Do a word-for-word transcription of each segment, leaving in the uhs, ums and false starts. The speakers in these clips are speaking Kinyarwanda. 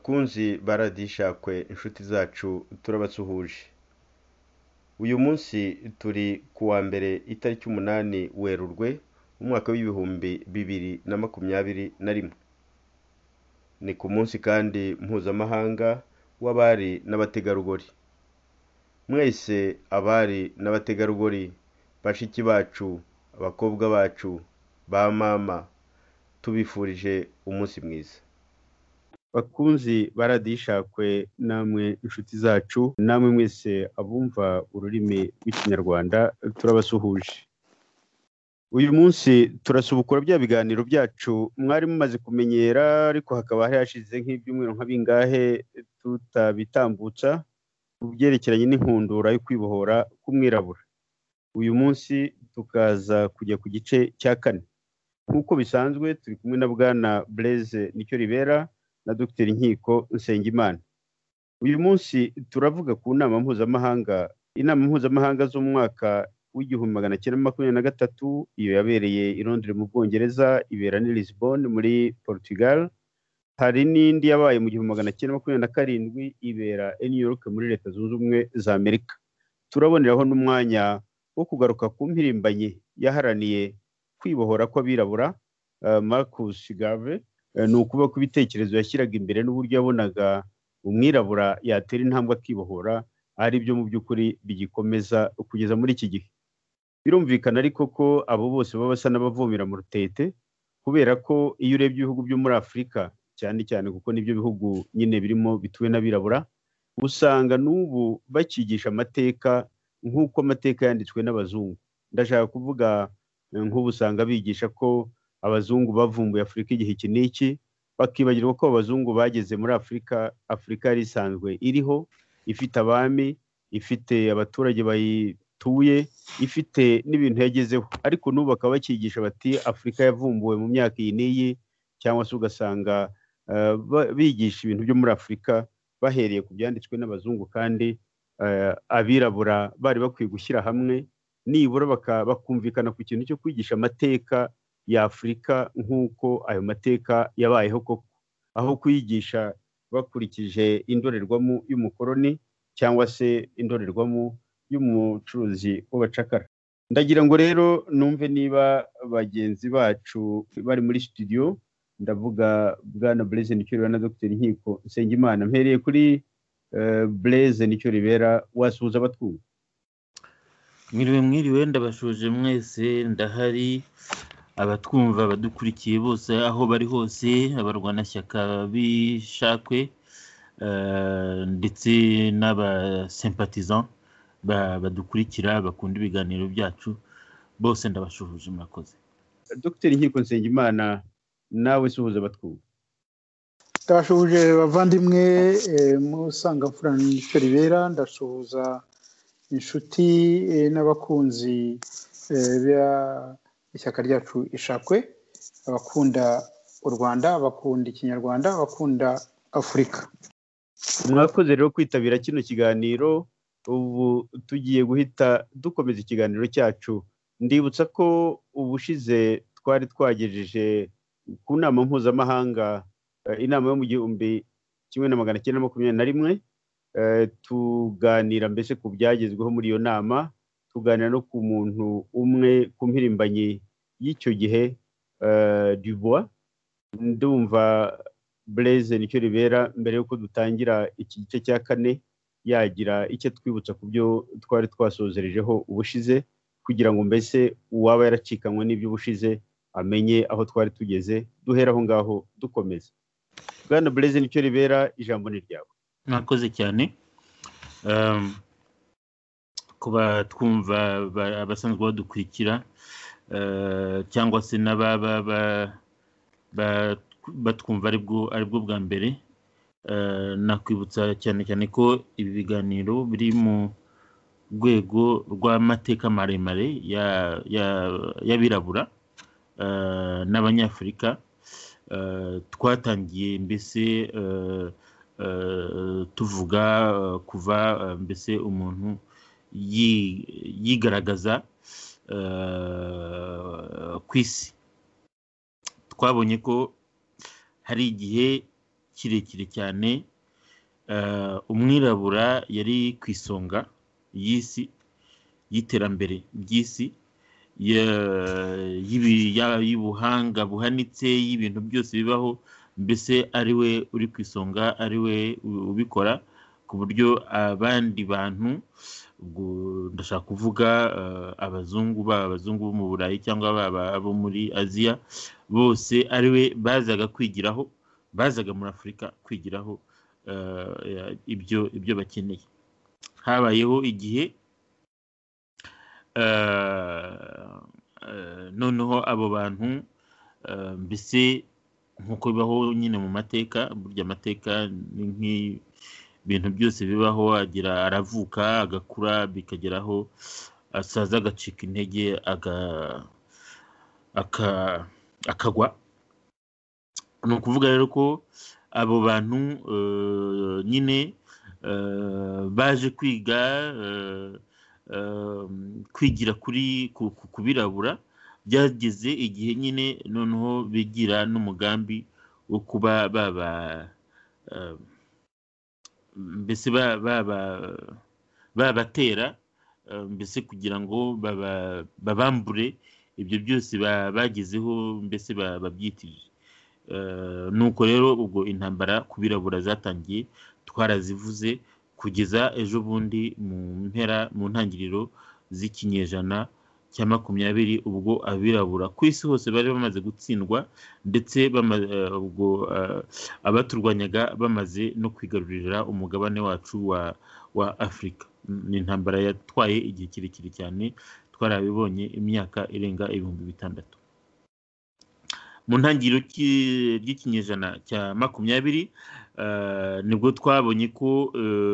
Bakunzi baradishakwe inshuti zacu turabasuhuje. Uyu munsi turi kuwa mbere itariki umunani Werurwe umwaka w'ibihumbi bibiri na makumyabiri na rimwe. Ni ku munsi kandi mpuzamahanga w'abari n'abategarugori. Mwese abari n'abategarugori, bashiki bacu, abakobwa bacu, ba mama, tubifurije umunsi mwiza. Bakunzi baradishakwe namwe inshuti zacu, namwe mwese abumva ururimi rw'ikinyarwanda turabasuhuje. Uyu munsi turasubukura bya biganiro byacu mwari mumaze kumenyera, ariko hakaba hari hashize nk'ibyumweru nka bingahe tutabitambutsa kubyerekeranye n'inkundura yo kwibohora k'umwirabura. Uyu munsi tukaza kujya ku gice cya kane. Nk'uko bisanzwe turi kumwe na Bwana Blaise Nicyoribera na Dr Nkiko Nsengimana. Uyu munsi turavuga ku nama mpuzamahanga, inama mpuzamahanga z'umwaka w'igihumbi magana cyenda makumyabiri na gatatu, iyo yabereye i Londres mu Bwongereza, ibera ni Lisbon muri Portugal. Hari n'indi yabaye mu gihumbi magana cyenda makumyabiri na karindwi, ibera i New York muri Leta Zunze Ubumwe za Amerika. Turaboneraho n'umwanya wo kugaruka ku mpirimbanyi yaharaniye kwibohora kw'abirabura, uh, Marcus Garvey. Ni ukuba ku bitekerezo yashyiraga imbere n'uburyo yabonaga umwirabura yatera intambwe akibohora ari byo mu by'ukuri bigikomeza kugeza muri iki gihe. Birumvikana ariko ko abo bose baba basa n'abavomera mu rutete, kubera ko iyo urebye ibihugu byo muri Afurika cyane cyane, kuko nibyo bihugu nyine birimo bituwe n'abirabura, usanga n'ubu bakigisha amateka nk'uko amateka yanditswe n'abazungu. Ndashaka kuvuga nk'ubu usanga bigisha ko abazungu bavumbuye Afurika igihe iki n'iki, bakibagirwa ko abazungu bageze muri Afurika, Afurika yari isanzwe iriho, ifite abami, ifite abaturage bayituye, ifite n'ibintu yagezeho. Ariko n'ubu bakaba bakigisha bati Afurika yavumbuwe mu myaka iyi n'iyi, cyangwa se ugasanga uh, bigisha ibintu byo muri Afurika bahereye ku byanditswe n'abazungu, kandi uh, abirabura bari bakwiye gushyira hamwe nibura bakumvikana ku kintu cyo kwigisha amateka ya Afurika nk'uko ayo mateka yabayeho koko, aho kwigisha bakurikije indorerwamo y'umukoroni cyangwa se indorerwamo y'umucuruzi w'abacakara. Ndagira ngo rero numve niba bagenzi bacu bari muri studio, ndavuga Bwana Blaise Nicyoribera na Dr Nkiko Nsengimana. Mpereye kuri uh, Blaise Nicyoribera, wasuhuza abatwumva. Mwiriwe mwiriwe, ndabashuje mwese, ndahari. Abatwumva badukurikiye bose aho bari hose, abarwanashyaka bishakwe uh, ndetse n'abasympathisant badukurikira bakunda ibiganiro byacu, bose ndabashuhuje, murakoze. Dr Nkiko Nsengimana, nawe suhuza abatwumva. Ndabashuhuje bavandimwe, eh, Musangamfura Nicyoribera, ndashuhuza inshuti eh, n'abakunzi eh, bya ishyaka ryacu ishakwe, abakunda u Rwanda, abakunda ikinyarwanda, abakunda Afurika. Mwakoze rero kwitabira kino kiganiro. Ubu tugiye guhita dukomeza ikiganiro cyacu. Ndibutsa ko ubushize twari twagejeje ku nama mpuzamahanga, inama yo mu gihumbi kimwe na magana cyenda makumyabiri na rimwe, tuganira mbese ku byagezweho muri iyo nama, tuganira no ku muntu umwe, ku mpirimbanyi y'icyo gihe, uh, Dubois. Ndumva Blaise Nicyoribera, mbere yuko dutangira iki gice cya kane, yagira icyo twibutsa ku byo twari twasozerejeho ubushize, kugira ngo mbese uwaba yaracikanywe n'ibyo ubushize amenye aho twari tugeze. Duhera aho ngaho dukomeza. Bwana Blaise Nicyoribera, ijambo ni ryawe. Mwakoze cyane. um, kuba twumva abasanzwe badukurikira, uh, cyangwa se n'ababa batwumva aribwo aribwo bwa mbere, uh, nakwibutsa cyane cyane ko ibi biganiro biri mu rwego rw'amateka maremare y'abirabura uh, n'abanyafurika. Uh, twatangiye mbese uh, uh, tuvuga uh, kuva uh, mbese umuntu yigaragaza uh, ku isi. Twabonye ko hari igihe kirekire cyane umwirabura yari ku isonga y'isi y'iterambere ry'isi y'ubuhanga buhanitse y'ibintu byose bibaho, mbese ari we uri ku isonga, ari we ubikora ku buryo abandi bantu, ubwo ndashaka kuvuga abazungu, baba abazungu bo mu Burayi cyangwa baba abo muri Aziya, bose ari we bazaga kwigiraho, bazaga muri Afurika kwigiraho ibyo ibyo bakeneye. Habayeho igihe noneho abo bantu mbese nk'uko bibaho nyine mu mateka, burya amateka ni nk'ibintu byose bibaho, agira aravuka agakura bikageraho asaza agacika intege akagwa. Ni ukuvuga rero ko abo bantu nyine baje kwiga kwigira kuri ku birabura, byageze igihe nyine noneho bigira n'umugambi wo kuba baba mbese babatera, mbese kugira ngo babambure ibyo byose bagezeho, mbese babyitije. Nuko rero ubwo intambara ku birabura zatangiye, twarazivuze kugeza ejo bundi mu mpera mu ntangiriro z'ikinyejana cya makumyabiri, ubwo abirabura ku isi hose bari bamaze gutsindwa, ndetse ubwo abaturwanyaga bamaze no kwigarurira umugabane wacu wa wa Afurika. Ni intambara yatwaye igihe kirekire cyane, twarabibonye imyaka irenga ibihumbi bitandatu. Mu ntangiriro ry'ikinyejana cya makumyabiri nibwo twabonye ko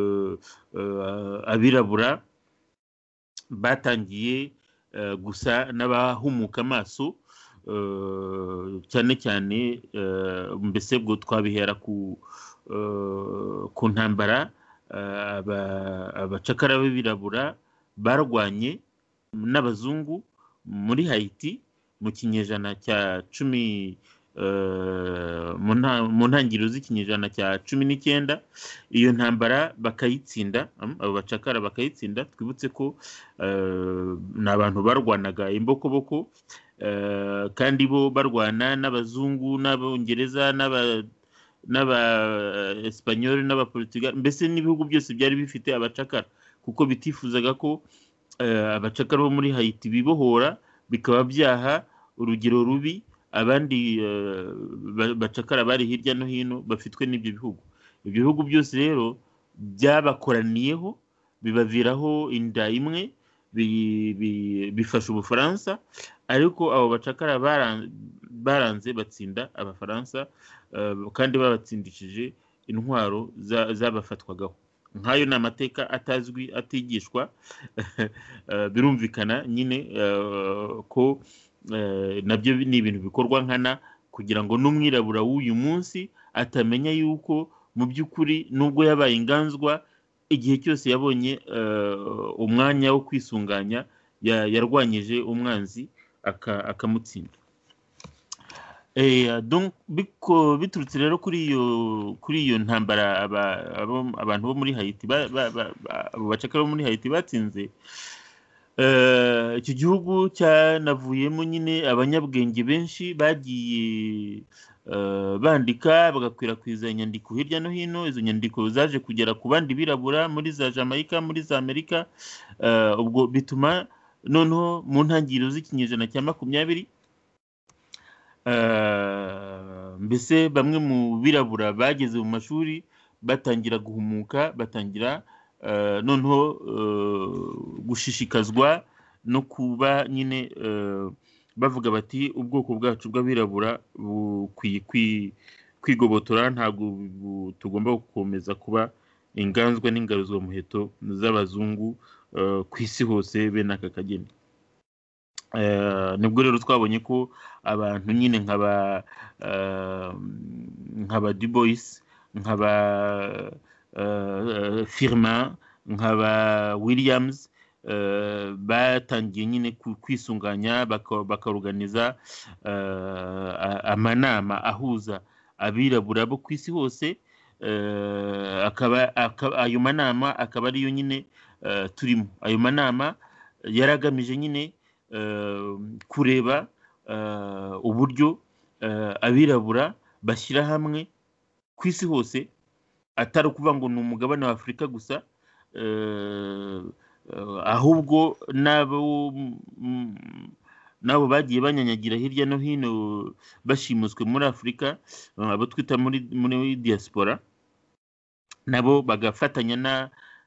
abirabura batangiye gusa n'abahumuka amaso, cyane cyane mbese bwo twabihera ku ku ntambara abacakara b'abirabura barwanye n'abazungu muri Haiti mu kinyejana cya cumi mu ntangiriro z'ikinyejana cya cumi n'icyenda. Iyo ntambara bakayitsinda, abo bacakara bakayitsinda. Twibutse ko ni abantu barwanaga imbokoboko, kandi bo barwana n'abazungu n'abongereza n'aba Espanyol n'abaportugal, mbese n'ibihugu byose byari bifite abacakara, kuko bitifuzaga ko abacakara bo muri Haiti bibohora, bikaba byaha urugero rubi abandi bacakara bari hirya no hino bafitwe n'ibyo bihugu. Ibyo bihugu byose rero byabakoraniyeho, bibaviraho inda imwe, bifasha Ubufaransa, ariko abo bacakara baranze batsinda Abafaransa, kandi babatsindishije intwaro zabafatwagaho. Nk'ayo ni amateka atazwi, atigishwa. Birumvikana nyine ko nabyo ni ibintu bikorwa nkana, kugira ngo n'umwirabura w'uyu munsi atamenya yuko mu by'ukuri nubwo yabaye inganzwa, igihe cyose yabonye umwanya wo kwisunganya yarwanyije umwanzi akamutsinda. Biturutse rero kuri iyo kuri iyo ntambara abantu bo muri Haiti, abo bacakara bo muri Haiti batsinze, icyo gihugu cyanavuyemo nyine abanyabwenge benshi bagiye bandika bagakwirakwiza inyandiko hirya no hino. Izo nyandiko zaje kugera ku bandi birabura muri za Jamaica, muri za Amerika. Ubwo bituma noneho mu ntangiriro z'ikinyejana cya makumyabiri, mbese bamwe mu birabura bageze mu mashuri batangira guhumuka, batangira noneho gushishikazwa no kuba nyine bavuga bati ubwoko bwacu bw'abirabura bukwiye kwigobotora, ntabwo tugomba gukomeza kuba inganzwa n'ingaruzwa muheto z'abazungu ku isi hose bene aka kageni. Nibwo rero twabonye ko abantu nyine nk'aba nk'aba Du Bois, nk'aba Firmin, nk'aba Williams batangiye nyine kwisunganya, bakaruganiza amanama ahuza abirabura bo ku isi hose, akaba ayo manama akaba ariyo nyine turimo. Ayo manama yaragamije nyine kureba uburyo abirabura bashyira hamwe ku isi hose, atari ukuvuga ngo ni umugabane wa Afurika gusa, ahubwo nabo nabo bagiye banyanyagira hirya no hino bashimuswe muri Afurika, abo twita muri muri diaspora, nabo bagafatanya na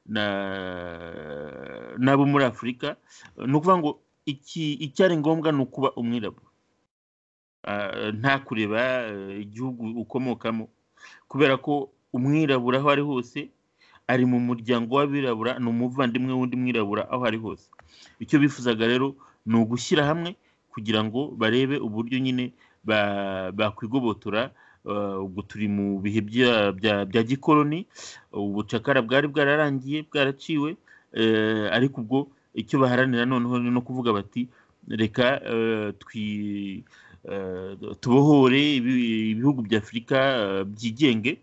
nabo muri Afurika. Ni ukuvuga ngo iki icyari ngombwa ni ukuba umwirabura, nta kureba igihugu ukomokamo, kubera ko umwirabura aho ari hose ari mu muryango w'abirabura, ni umuvandimwe w'undi mwirabura aho ari hose. Icyo bifuzaga rero ni ugushyira hamwe kugira ngo barebe uburyo nyine bakwigobotora. Ubwo turi mu bihe bya gikoloni, ubucakara bwari bwararangiye, bwaraciwe, ariko ubwo icyo baharanira noneho no kuvuga bati reka tubohore ibihugu bya Afurika byigenge.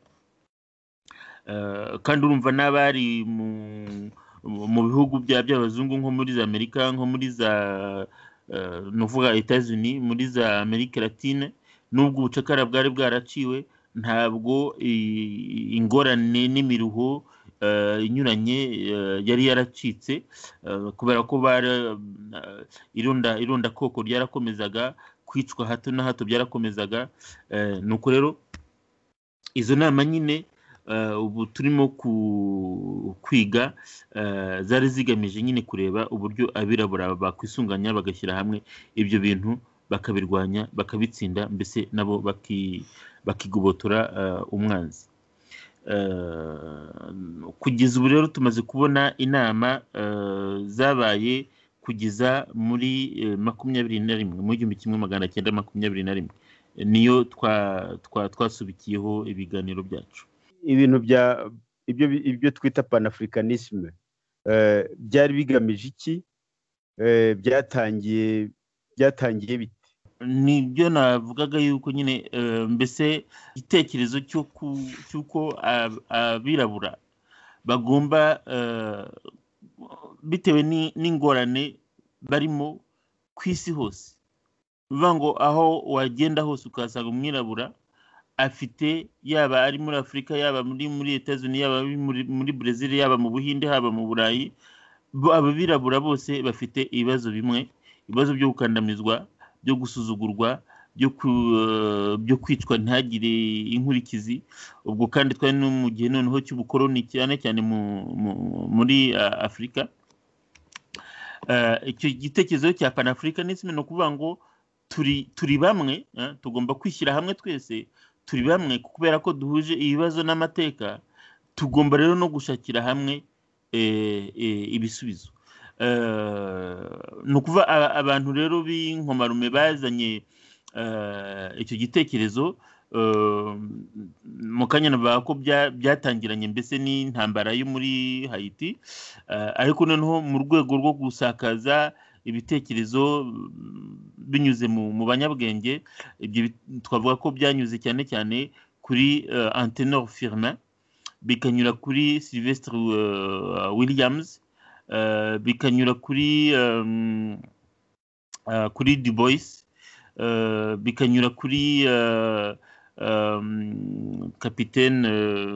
Kandi urumva n'abari mu bihugu by'abazungu nko muri za Amerika, nko muri za nuvuga Etats-Unis, muri za Amerika Latine, nubwo ubucakara bwari bwaraciwe, ntabwo ingorane n'imiruho inyuranye yari yaracitse, kubera ko ironda ironda koko ryarakomezaga, kwicwa hato na hato byarakomezaga. Nuko rero izo nama nyine ubu turimo kwiga zari zigamije nyine kureba uburyo abirabura bakwisunganya bagashyira hamwe ibyo bintu, bakabirwanya, bakabitsinda, mbese nabo bakigobotora umwanzi. Kugeza ubu rero tumaze kubona inama zabaye kugeza muri makumyabiri na rimwe, mu gihumbi kimwe magana cyenda makumyabiri na rimwe, niyo twasubikiyeho ibiganiro byacu. Ibintu bya ibyo ibyo twita panafricanisme byari bigamije iki? Byatangiye byatangiye bite? Nibyo navugaga yuko nyine mbese igitekerezo cy'uko abirabura bagomba, bitewe n'ingorane barimo ku isi hose, bivuga ngo aho wagenda hose ukahasanga umwirabura afite, yaba ari muri Afurika, yaba muri muri Etats-Unis, yaba muri Brazil, yaba mu Buhinde, haba mu Burayi, ababirabura bose bafite ibibazo bimwe, ibibazo byo gukandamizwa, byo gusuzugurwa, byo kwicwa ntihagire inkurikizi. Ubwo kandi twari no mu gihe noneho cy'ubukoloni, cyane cyane muri Afurika. Icyo gitekerezo cya panafricanisme ni ukuvuga ngo turi turi bamwe, tugomba kwishyira hamwe twese, turi bamwe kubera ko duhuje ibibazo n'amateka, tugomba rero no gushakira hamwe ibisubizo. Ni ukuvuga abantu rero b'inkomarume bazanye icyo gitekerezo, mu kanya navuga ko byatangiranye mbese n'intambara yo muri Haiti, ariko noneho mu rwego rwo gusakaza ibitekerezo binyuze mu banyabwenge, ibyo twavuga ko byanyuze cyane cyane kuri Antenor Firmin, bikanyura kuri Sylvestre Williams, bikanyura kuri kuri Du Bois, bikanyura kuri Capitaine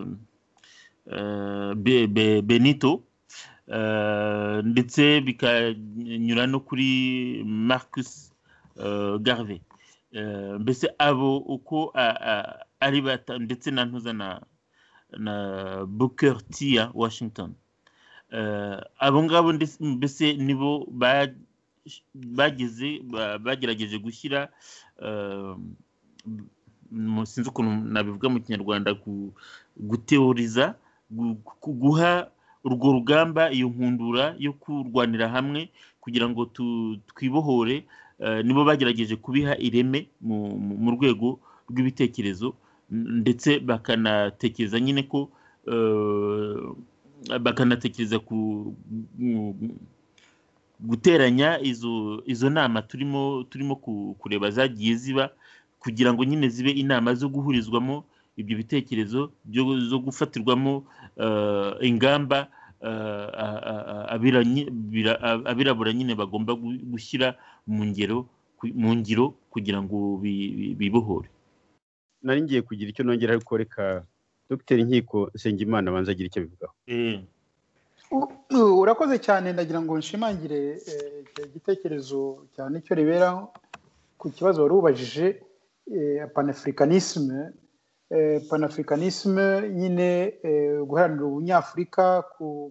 Benito, ndetse bikanyura no kuri Marcus Garvey. Mbese abo uko ari bata, ndetse na ntuza na na Booker T ya Washington. Abo ngabo mbese nibo bageze bagerageje gushyira, sinzi ukuntu nabivuga mu Kinyarwanda, guteoriza, guha urwo rugamba, iyo nkundura yo kurwanira hamwe kugira ngo twibohore. Nibo bagerageje kubiha ireme mu rwego rw'ibitekerezo, ndetse bakanatekereza nyine ko bakanatekereza ku guteranya izo izo nama turimo turimo kureba zagiye ziba kugira ngo nyine zibe inama zo guhurizwamo ibyo bitekerezo zo gufatirwamo ingamba abirabura nyine bagomba gushyira mu ngiro mu ngiro kugira ngo bibohore. Nari ngiye kugira icyo nongera ariko reka Dr Nkiko Nsengimana abanza agira icyo bivugaho. Urakoze cyane, ndagira ngo nshimangire igitekerezo cyane icyo ribera ku kibazo wari ubajije panafricanisme. Panafricanisme nyine guharanira ubunyafurika,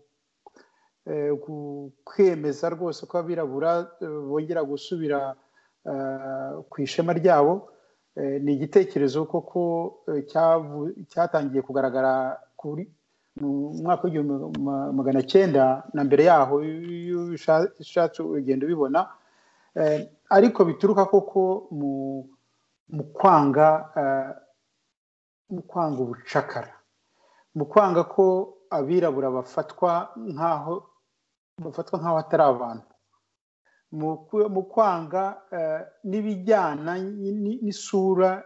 kwemeza rwose ko abirabura bongera gusubira ku ishema ryabo, ni igitekerezo koko cyatangiye kugaragara mu mwaka w'igihumbi magana cyenda na mbere yaho, iyo ushatse ugenda ubibona, ariko bituruka koko mu kwanga mu kwanga ubucakara, mu kwanga ko abirabura bafatwa nk'aho bafatwa nk'aho atari abantu, mu kwanga n'ibijyana n'isura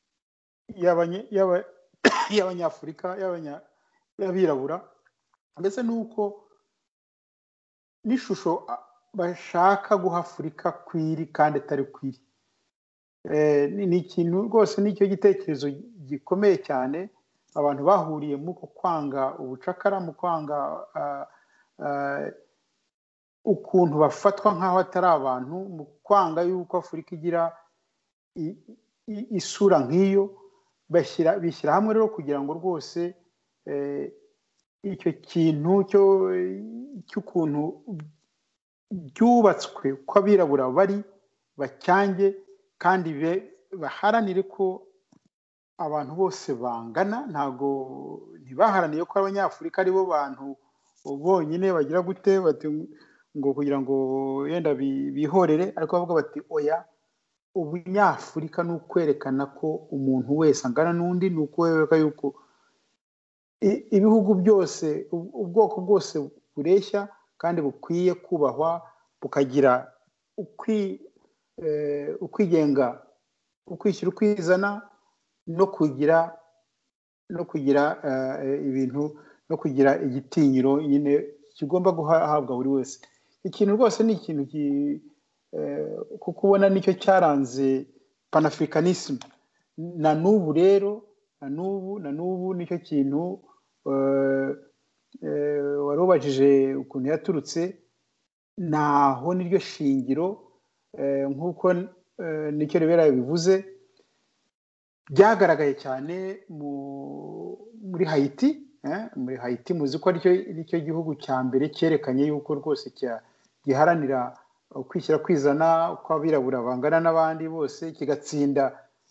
y'abanyafurika y'abirabura, mbese nuko n'ishusho bashaka guha Afurika kwiri kandi atari kwiri. Ni ikintu rwose nicyo gitekerezo gikomeye cyane abantu bahuriye mu kwanga ubucakara, mu kwanga ukuntu bafatwa nk'aho atari abantu, mu kwanga yuko Afurika igira isura nk'iyo. Bishyira hamwe rero kugira ngo rwose icyo kintu cy'ukuntu byubatswe ko abirabura bari bacyange kandi baharanire ko abantu bose bangana. Ntabwo ntibaharaniye ko abanyafurika aribo bantu bonyine bagira gute bati ngo kugira ngo yenda bihorere, ariko bavuga bati oya, ubunyafurika ni ukwerekana ko umuntu wese angana n'undi, ni ukwereka yuko ibihugu byose, ubwoko bwose bureshya kandi bukwiye kubahwa, bukagira ukwigenga, ukwishyira ukwizana, no kugira no kugira ibintu, no kugira igitinyiro nyine kigomba guhabwa buri wese. Ikintu rwose ni ikintu kuko ubona nicyo cyaranze panafricanisme na n'ubu rero, na n'ubu na n'ubu nicyo kintu wari ubajije ukuntu yaturutse, naho niryo shingiro, nk'uko nicyo ribera bivuze, byagaragaye cyane muri Haiti. Muri Haiti muzi ko aricyo gihugu cya mbere cyerekanye yuko rwose giharanira kwishyira kwizana ko abirabura bangana n'abandi bose, kigatsinda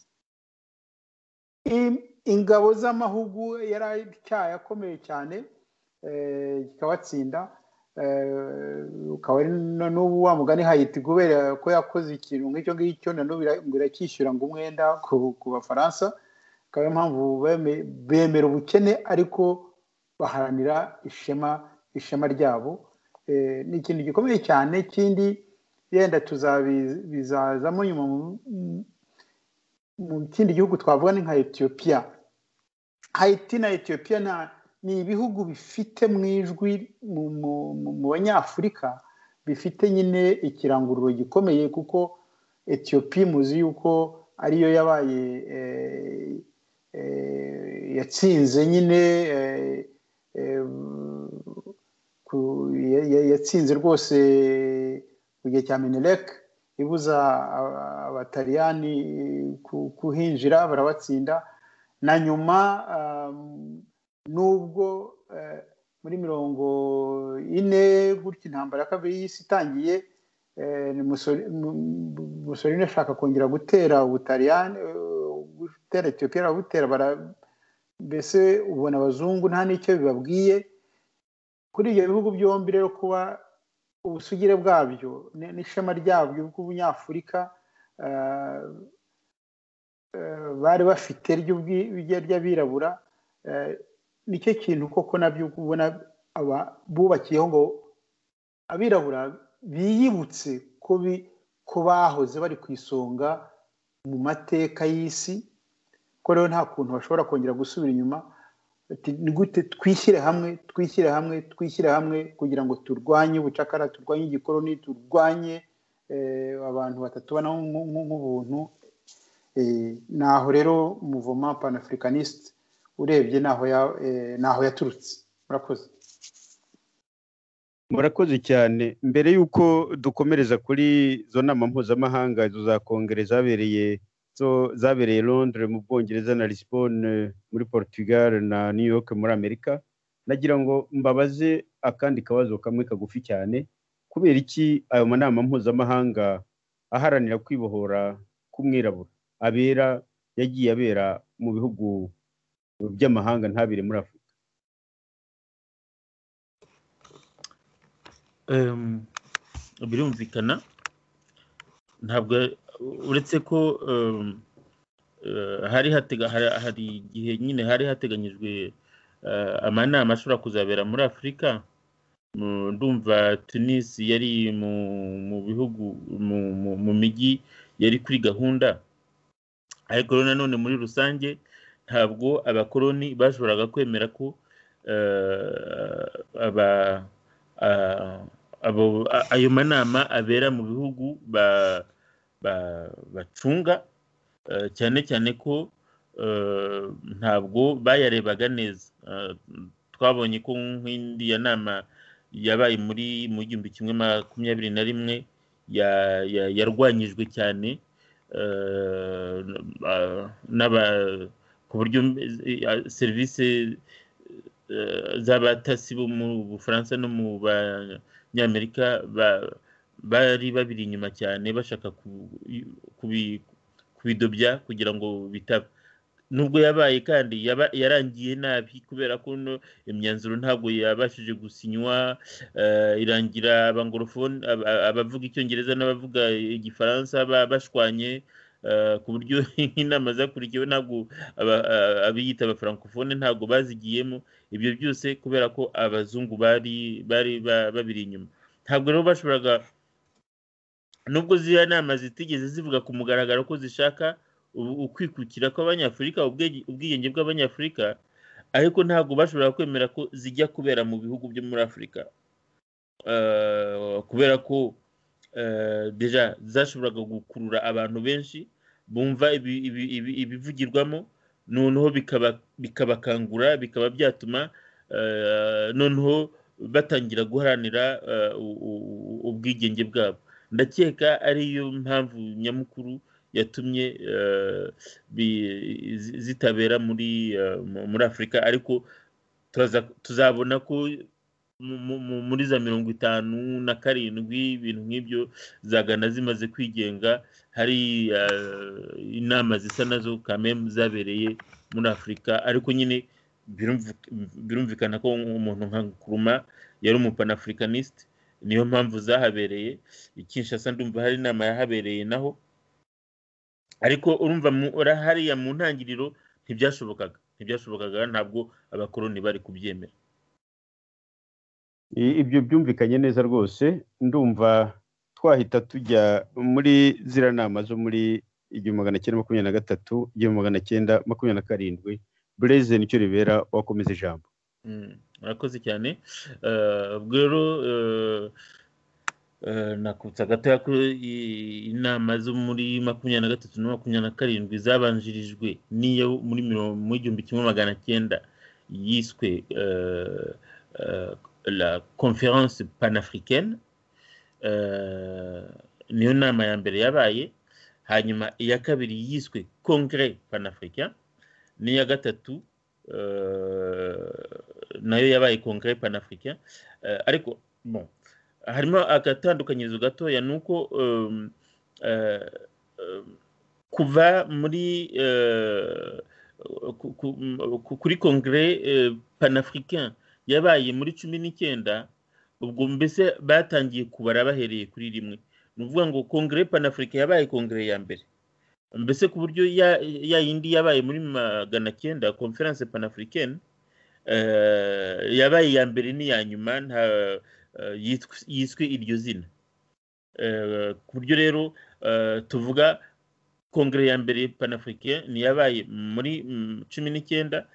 ingabo z'amahugu yari cyayakomeye cyane, kikabatsinda. Ukaba ari n'ubu wa mugani Haiti kubera ko yakoze ikintu nk'icyo ngicyo, na n'ubu iracyishyura ngo umwenda ku Bafaransa. Akaba ariyo mpamvu bemera ubukene ariko baharanira ishema ishema ryabo. Ni ikintu gikomeye cyane. Ikindi yenda tuzabizazamo nyuma mu kindi gihugu twavuga ni nka Ethiopia. Haiti na Ethiopia ni ibihugu bifite mu ijwi mu banyafurika, bifite nyine ikirangururo gikomeye, kuko Ethiopia muzi yuko ariyo yabaye yatsinze nyine yatsinze rwose mu gihe cya Menelik, ibuza abataliyani kuhinjira, barabatsinda. Na nyuma nubwo muri mirongo ine gutya intambara ya kabiri y'isi itangiye, Mussolini ashaka kongera gutera ubutaliyani, gutera Ethiopia, arabutera, mbese ubona abazungu nta n'icyo bibabwiye. Kuri ibyo bihugu byombi rero, kuba ubusugire bwabyo n'ishema ryabyo bw'ubunyafurika bari bafite ry'abirabura, nicyo kintu koko nabyo ubona bubakiyeho ngo abirabura biyibutse ko bahoze bari ku isonga mu mateka y'isi ko rero nta kuntu bashobora kongera gusubira inyuma. Ni gute twishyire hamwe twishyire hamwe twishyire hamwe kugira ngo turwanye ubucakara, turwanye igikoroni, turwanye abantu batatubona nk'ubuntu. Naho rero umuvoma panafricaniste urebye naho yaturutse. Murakoze. murakoze cyane. Mbere y'uko dukomereza kuri zo nama mpuzamahanga za kongere zabereye zo zabereye Londres mu Bwongereza na Lisbonne muri Portugal na New York muri Amerika, nagira ngo mbabaze akandi kabazo kamwe kagufi cyane. Kubera iki ayo manama mpuzamahanga aharanira kwibohora k'umwirabura abera yagiye abera mu bihugu by'amahanga ntabire muri Afurika? um, birumvikana ntabwo uretse ko um, uh, hari hatega hari igihe nyine hari hateganyijwe uh, amanama ashobora kuzabera muri Afurika. Ndumva Tunis yari mu mu bihugu mu mu migi yari kuri gahunda, ariko rero nanone muri rusange ntabwo abakoloni bashoboraga kwemera ko aba ayo manama abera mu bihugu bacunga, cyane cyane ko ntabwo bayarebaga neza. Twabonye ko nk'indi ya nama yabaye muri mu gihumbi kimwe makumyabiri na rimwe yarwanyijwe cyane ku buryo serivisi z'abatasi bo mu Bufaransa no mu Banyamerika bari babiri inyuma cyane bashaka kubidobya kugira ngo bitaba. Nubwo yabaye kandi yarangiye nabi kubera ko imyanzuro ntabwo yabashije gusinywa, irangira abangorofone abavuga icyongereza n'abavuga igifaransa bashwanye, ku buryo inama zakurikiwe ntabwo abiyita aba francophone ntabwo bazigiyemo. Ibyo byose kubera ko abazungu bari bari babiri inyuma. Ntabwo rero bashoboraga, nubwo ziriya nama zitigeze zivuga ku mugaragaro ko zishaka ukwikukira kw'Abanyafurika, ubwiyenge bw'Abanyafurika, ariko ntabwo bashobora kwemera ko zijya kubera mu bihugu byo muri Afurika, kubera ko deja zashoboraga gukurura abantu benshi bumva ibivugirwamo, noneho bikabakangura, bikaba byatuma noneho batangira guharanira ubwigenge bwabo. Ndakeka ariyo mpamvu nyamukuru yatumye zitabera muri muri Afurika, ariko tuzabona ko muri za mirongo itanu na karindwi ibintu nk'ibyo zagana zimaze kwigenga, hari inama zisa nazo kameme zabereye muri Afurika. Ariko nyine birumvikana ko umuntu nka Nkrumah yari umupanafricaniste, niyo mpamvu zahabereye. Kinshasa ndumva hari inama yahabereye naho, ariko urumva hariya mu ntangiriro ntibyashobokaga ntibyashobokaga ntabwo abakoloni bari kubyemera. Ibyo byumvikanye neza rwose. Ndumva twahita tujya muri zira nama zo muri igihumbi magana cyenda makumyabiri na gatatu igihumbi magana cyenda makumyabiri na karindwi. Blaise nicyo ribera wakomeza ijambo. Murakoze cyane. Ubwo rero nakutsa gatoya ko inama zo muri makumyabiri na gatatu na makumyabiri na karindwi zabanjirijwe niyo muri mu igihumbi kimwe magana cyenda yiswe la conférence panafricaine. Niyo nama ya mbere yabaye, hanyuma iya kabiri yiswe congrès panafricain, n'iya gatatu nayo yabaye congrès panafricain. Ariko bon, harimo agatandukanyirizo gatoya nuko kuva muri kuri congrès panafricain yabaye muri cumi n'icyenda, ubwo mbese batangiye kubara bahereye kuri rimwe. Ni ukuvuga ngo congrès panafricain yabaye congrès ya mbere, mbese ku buryo ya yindi yabaye muri magana cyenda conference panafricaine yabaye ya mbere n'iya nyuma nta yiswe iryo zina. Ku buryo rero tuvuga kongere ya mbere panafricain ni yabaye muri cumi n'icyenda,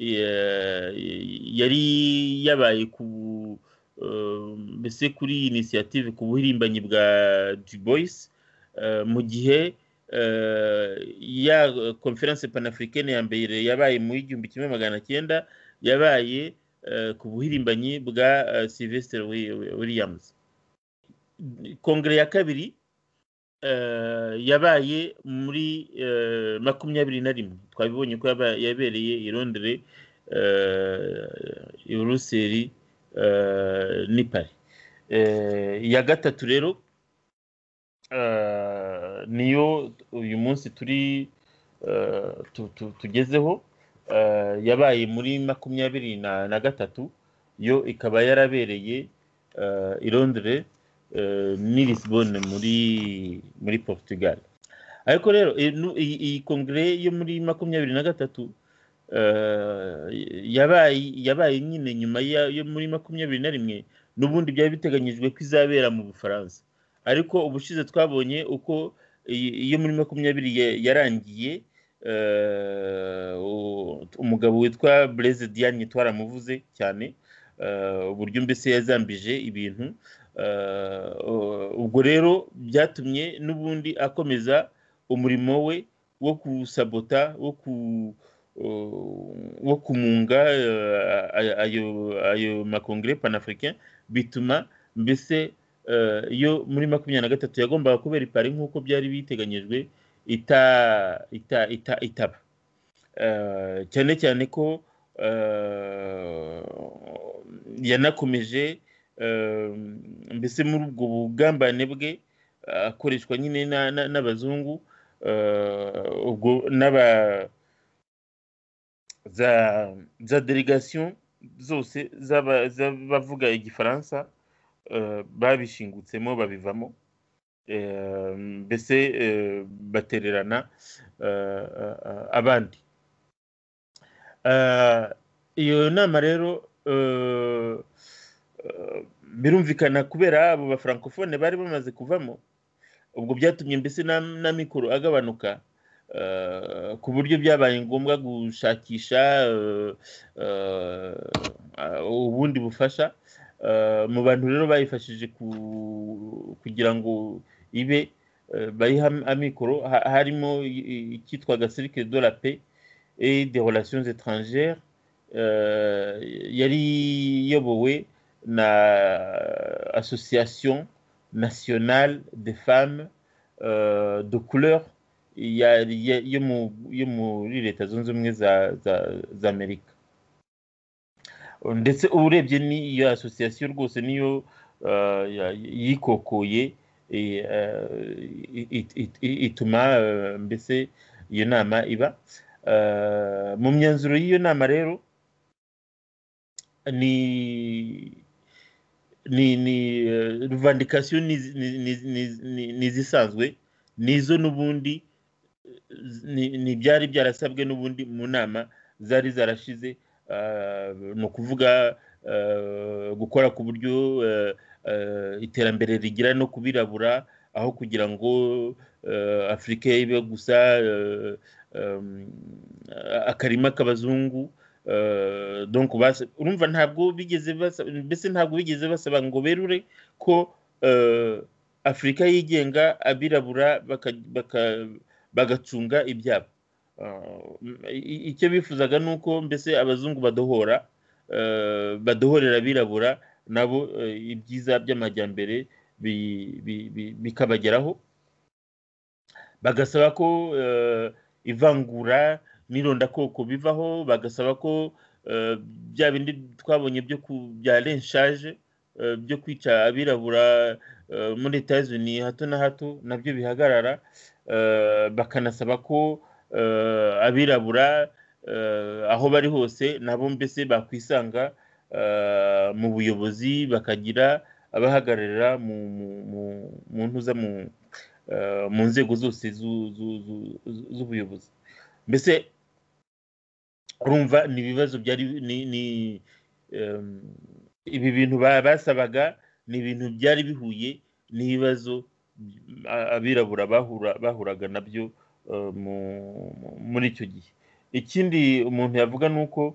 yari yabaye ku mbese kuri initiative ku buhirimbanyi bwa Du Bois, mu gihe ya conference panafricaine ya mbere yabaye mu igihumbi kimwe magana cyenda yabaye ku buhirimbanyi bwa Sylvester Williams. Kongere ya kabiri yabaye muri makumyabiri na rimwe, twabibonye ko yabereye i Londres, i Buruseli ni Paris. Iya gatatu rero niyo uyu munsi turi tugezeho, yabaye muri makumyabiri na gatatu, yo ikaba yarabereye i Londres ni Lisbonne muri muri Portugal. Ariko rero iyi kongere yo muri makumyabiri na gatatu yabaye yabaye nyine nyuma yo muri makumyabiri na rimwe, n'ubundi byari biteganyijwe ko izabera mu Bufaransa. Ariko ubushize twabonye uko iyo muri makumyabiri yarangiye, umugabo witwa Blaise Diagne twaramuvuze cyane, uburyo mbese yazambije ibintu. Ubwo rero byatumye n'ubundi akomeza umurimo we wo kusabota, wo ku wo kumunga ayo ayo makongere panafricain, bituma mbese iyo muri makumyabiri na gatatu yagombaga kubera i Paris nk'uko byari biteganyijwe ita ita ita itaba, cyane cyane ko yanakomeje mbese muri ubwo bugambane bwe akoreshwa nyine n'abazungu, ubwo n'aba za za delegation zose z'abavuga igifaransa babishingutsemo babivamo, mbese batererana abandi. Iyo nama rero birumvikana kubera abo ba francophone bari bamaze kuvamo, ubwo byatumye mbese na mikoro agabanuka, ku buryo byabaye ngombwa gushakisha ubundi bufasha mu bantu rero bayifashije kugira ngo ibe bayiha amikoro. Harimo icyitwaga Cercle de la Paix et des Relations étrangères, yari iyobowe na Association nationale des femmes de couleur yo muri Leta Zunze Ubumwe za Amerika. Ndetse urebye ni iyo association rwose niyo yikokoye ituma mbese iyo nama iba. Mu myanzuro y'iyo nama rero ni ni ni revendication ni zisanzwe, nizo n'ubundi ni byari byarasabwe n'ubundi mu nama zari zarashize, no kuvuga gukora ku buryo iterambere rigira no kubirabura, aho kugira ngo Afrika ibe gusa akarima k'abazungu. Donc urumva ntabwo bigeze mbese ntabwo bigeze basaba ngo berure ko Afrika yigenga, abirabura bagacunga ibyabo. Icyo bifuzaga nuko mbese abazungu badohora badohorera abirabura, nabo ibyiza by'amajyambere bikabageraho. Bagasaba ko ivangura n'irondakoko bivaho, bagasaba ko bya bindi twabonye byo bya lynchage byo kwica abirabura muri Etats-Unis hato na hato nabyo bihagarara. Bakanasaba ko abirabura aho bari hose nabo mbese bakwisanga mu buyobozi, bakagira abahagararira mu ntuza mu nzego zose z'ubuyobozi. Mbese urumva ni ibibazo byari ni ibi bintu basabaga ni ibintu byari bihuye n'ibibazo abirabura bahuraga nabyo muri icyo gihe. Ikindi umuntu yavuga ni uko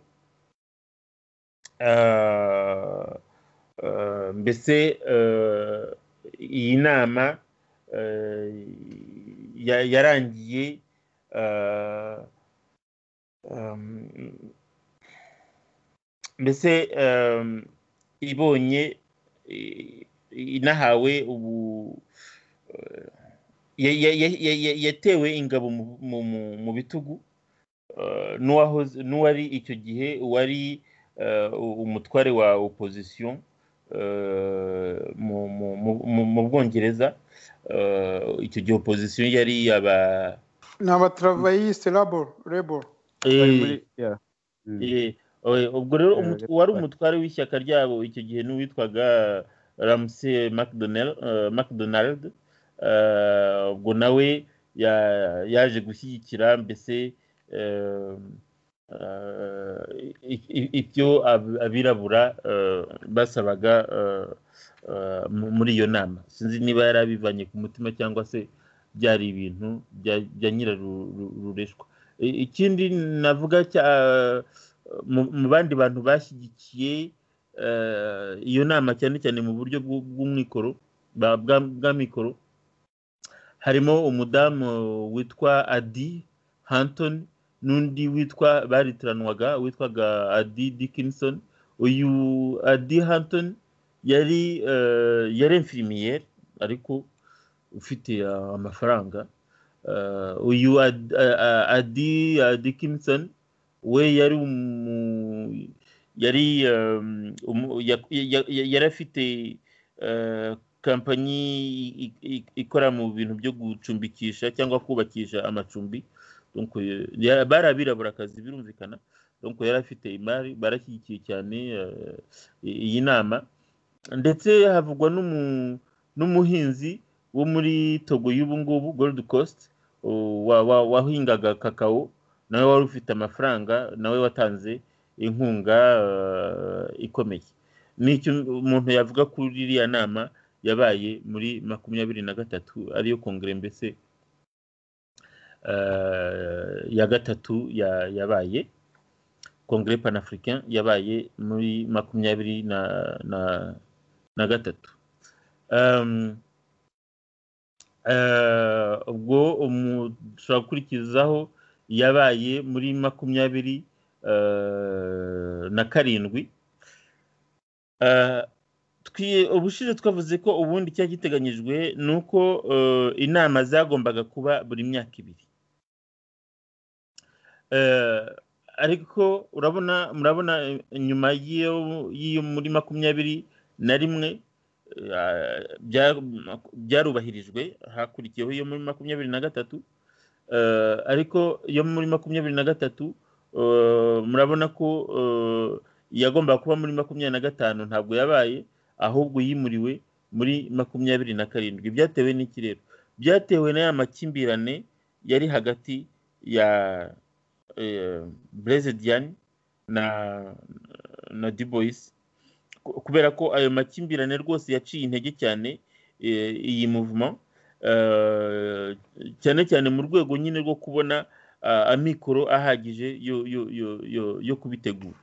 mbese iyi nama yarangiye mbese ibonye inahawe ubu yatewe ingabo mu bitugu n'uwari icyo gihe wari umutware wa opposition mu Bwongereza. Icyo gihe opposition yari aba n'abatravayiste rebel. Ubwo rero wari umutware w'ishyaka ryabo icyo gihe n'uwitwaga Ramsay MacDonald. Ubwo nawe yaje gushyigikira mbese ibyo abirabura basabaga muri iyo nama. Sinzi niba yari abivanye ku mutima cyangwa se byari ibintu bya nyirarureshwa. Ikindi navuga mu bandi bantu bashyigikiye iyo nama cyane cyane mu buryo bw'umwikoro bwa mikoro, harimo umudamu witwa Adi Hampton n'undi witwa baritiranwaga witwaga Adi Dickinson. Uyu Adi Hampton yari yari infirmier ariko ufite amafaranga. Uyu Adi Dickinson we yari yari yari afite kampanyi ikora mu bintu byo gucumbikisha cyangwa kubakisha amacumbi. Donc barabirabura akazi birumvikana. Donc yari afite imari, barashyigikiye cyane iyi nama. Ndetse havugwa n'umuhinzi wo muri Togo y'ubu ngubu Gold Coast wahingaga kakao, nawe wari ufite amafaranga, nawe watanze inkunga ikomeye. Nicyo umuntu yavuga kuri iriya nama yabaye muri makumyabiri na gatatu, ariyo kongere mbese ya gatatu yabaye kongere panafricain yabaye muri makumyabiri na gatatu. Ubwo umushobora gukurikizaho yabaye muri makumyabiri na karindwi. Ubushize twavuze ko ubundi cyari giteganyijwe ni uko inama zagombaga kuba buri myaka ibiri, ariko urabona murabona nyuma y'iyo muri makumyabiri na rimwe byarubahirijwe, hakurikiyeho iyo muri makumyabiri na gatatu. Ariko iyo muri makumyabiri na gatatu murabona ko yagombaga kuba muri makumyabiri na gatanu, ntabwo yabaye, ahubwo yimuriwe muri makumyabiri na karindwi. Byatewe n'iki rero? Byatewe n'aya makimbirane yari hagati ya Blaise Diagne na na Du Bois, kubera ko ayo makimbirane rwose yaciye intege cyane iyi movement, cyane cyane mu rwego nyine rwo kubona amikoro ahagije yo kubitegura.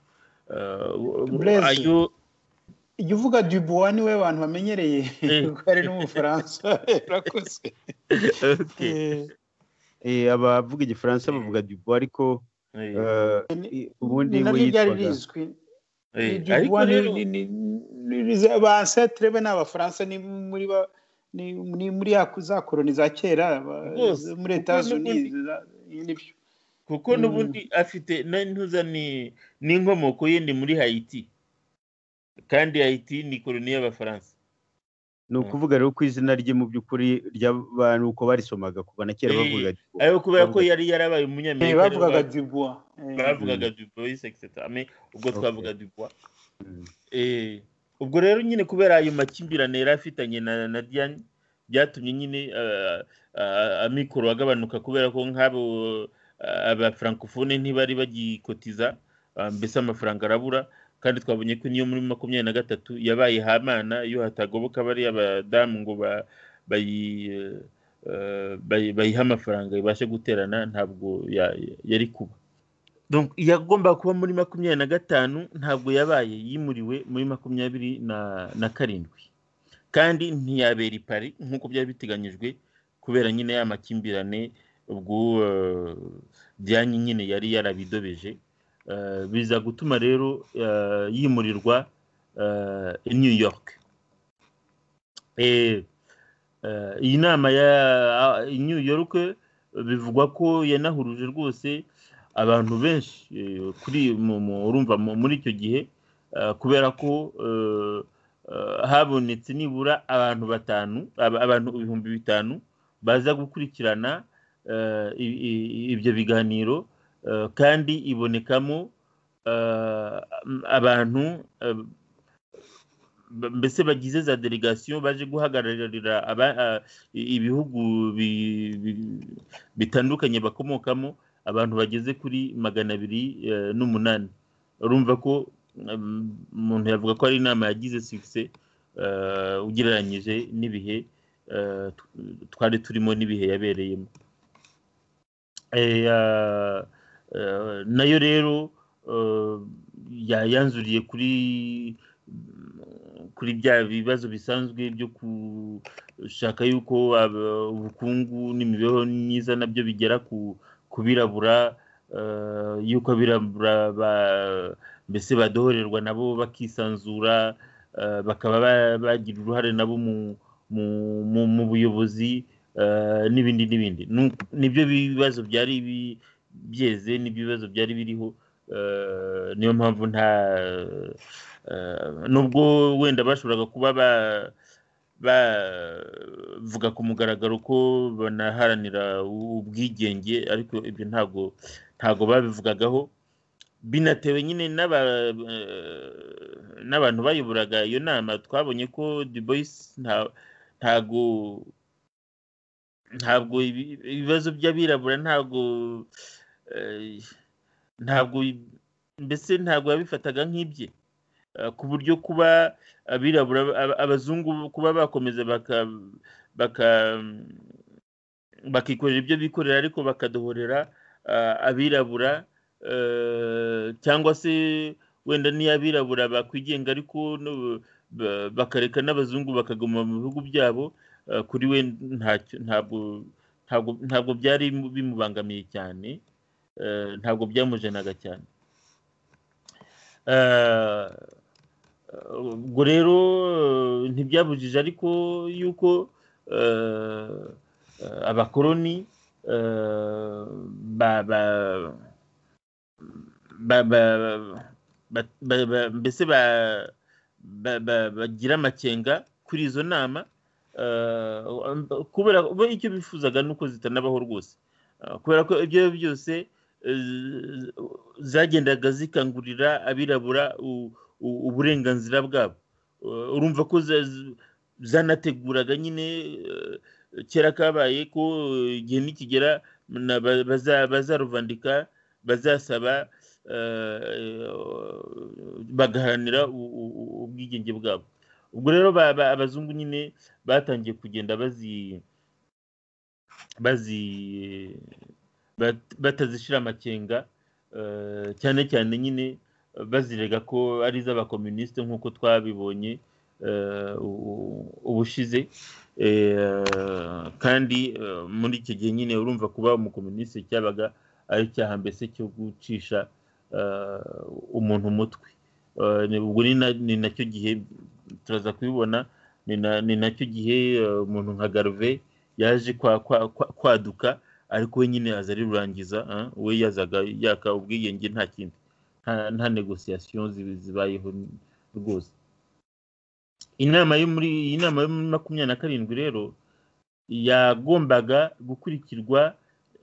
Ayo iyo uvuga Dubois niwe abantu bamenyereye kuko ari n'umufaransa. Urakoze. Abavuga igifaransa bavuga Dubois, ariko ubundi we yitwaga Dubois. Ni abasetre be n'abafaransa, ni muri ni muri za koloni za kera muri Etats-Unis n'ibyo, kuko n'ubundi afite n'intuza n'inkomoko ye ni muri Haiti, kandi Haiti ni koloni y'abafaransa. Ni ukuvuga rero ko izina rye mu by'ukuri ry'abantu uko barisomaga kuva na kera bavuga Dubois, ariko kubera ko yari yarabaye umunyamerika bavugaga Dubois, bavugaga Dubois et cetera. Mais ubwo twavuga Dubois. Ubwo rero nyine kubera ayo makimbirane yari afitanye na Diagne, byatumye nyine amikoro agabanuka, kubera ko nk'abo aba francophone ntibari bagikotiza, mbese amafaranga arabura. Kandi twabonye ko niyo muri makumyabiri na gatatu yabaye hamana, iyo hatagoboka bari abadamu ngo bayiha amafaranga ibashe guterana ntabwo yari kuba. Donc yagomba kuba muri makumyabiri na gatanu ntabwo yabaye, yimuriwe muri makumyabiri na karindwi kandi ntiyabera i Paris nk'uko byari biteganyijwe kubera nyine ya makimbirane ubwo Diane nyine yari yarabidobeje, biza gutuma rero yimurirwa i New York. Iyi nama ya New York bivugwa ko yanahuruje rwose abantu benshi kuri urumva muri icyo gihe, kubera ko habonetse nibura abantu batanu abantu ibihumbi bitanu baza gukurikirana ibyo biganiro, kandi ibonekamo abantu mbese bagize za delegation baje guhagararira ibihugu bitandukanye bakomokamo, abantu bageze kuri magana abiri n'umunani. Urumva ko umuntu yavuga ko ari inama yagize success ugereranyije n'ibihe twari turimo n'ibihe yabereyemo. Nayo rero yanzuriye kuri kuri bya bibazo bisanzwe byo gushaka yuko ubukungu n'imibereho myiza nabyo bigera ku kubirabura, yuko abirabura mbese badohorerwa nabo bakisanzura, bakaba bagira uruhare nabo mu buyobozi n'ibindi n'ibindi. Nibyo bibazo byari byeze, n'ibyo bibazo byari biriho. Niyo mpamvu nta nubwo wenda bashoboraga kuba bavuga ku mugaragaro ko banaharanira ubwigenge, ariko ibyo ntago ntago babivugagaho, binatewe nyine n'abantu bayoboraga iyo nama. Twabonye ko Du Bois ntago ntabwo ibibazo by'abirabura ntabwo ntabwo mbese ntabwo yabifataga nk'ibye, ku buryo kuba abirabura abazungu kuba bakomeza baka bakikorera ibyo bikorera ariko bakadohorera abirabura, cyangwa se wenda n'iyabirabura bakwigenga ariko bakareka n'abazungu bakaguma mu bihugu byabo, kuri we ntabwo ntabwo byari bimubangamiye cyane, ntabwo byamujenaga cyane. Ubwo rero ntibyabujije ariko yuko abakoloni mbese bagira amakenga kuri izo nama, kubera icyo bifuzaga nuko zitanabaho rwose, kubera ko ibyo byose zagendaga zikangurira abirabura uburenganzira bwabo. Urumva ko zanateguraga nyine kera kabaye ko igihe nikigera bazaruvandika, bazasaba bagaharanira ubwigenge bwabo. Ubwo rero abazungu nyine batangiye kugenda bazi bazi batazishira amakenga, cyane cyane nyine bazirega ko ari iz'abakomuniste nk'uko twabibonye ubushize. Kandi muri icyo gihe nyine urumva kuba umukomuniste cyabaga ari icyaha mbese cyo gucisha umuntu umutwe. Ubwo ni nacyo gihe turaza kubibona, ni nacyo gihe umuntu nka Garvey yaje kwaduka, ariko we nyine aza ari rurangiza, we yazaga yaka ubwigenge nta kindi, nta negociation zibayeho rwose. Inama yo muri inama yo muri makumyabiri na karindwi rero yagombaga gukurikirwa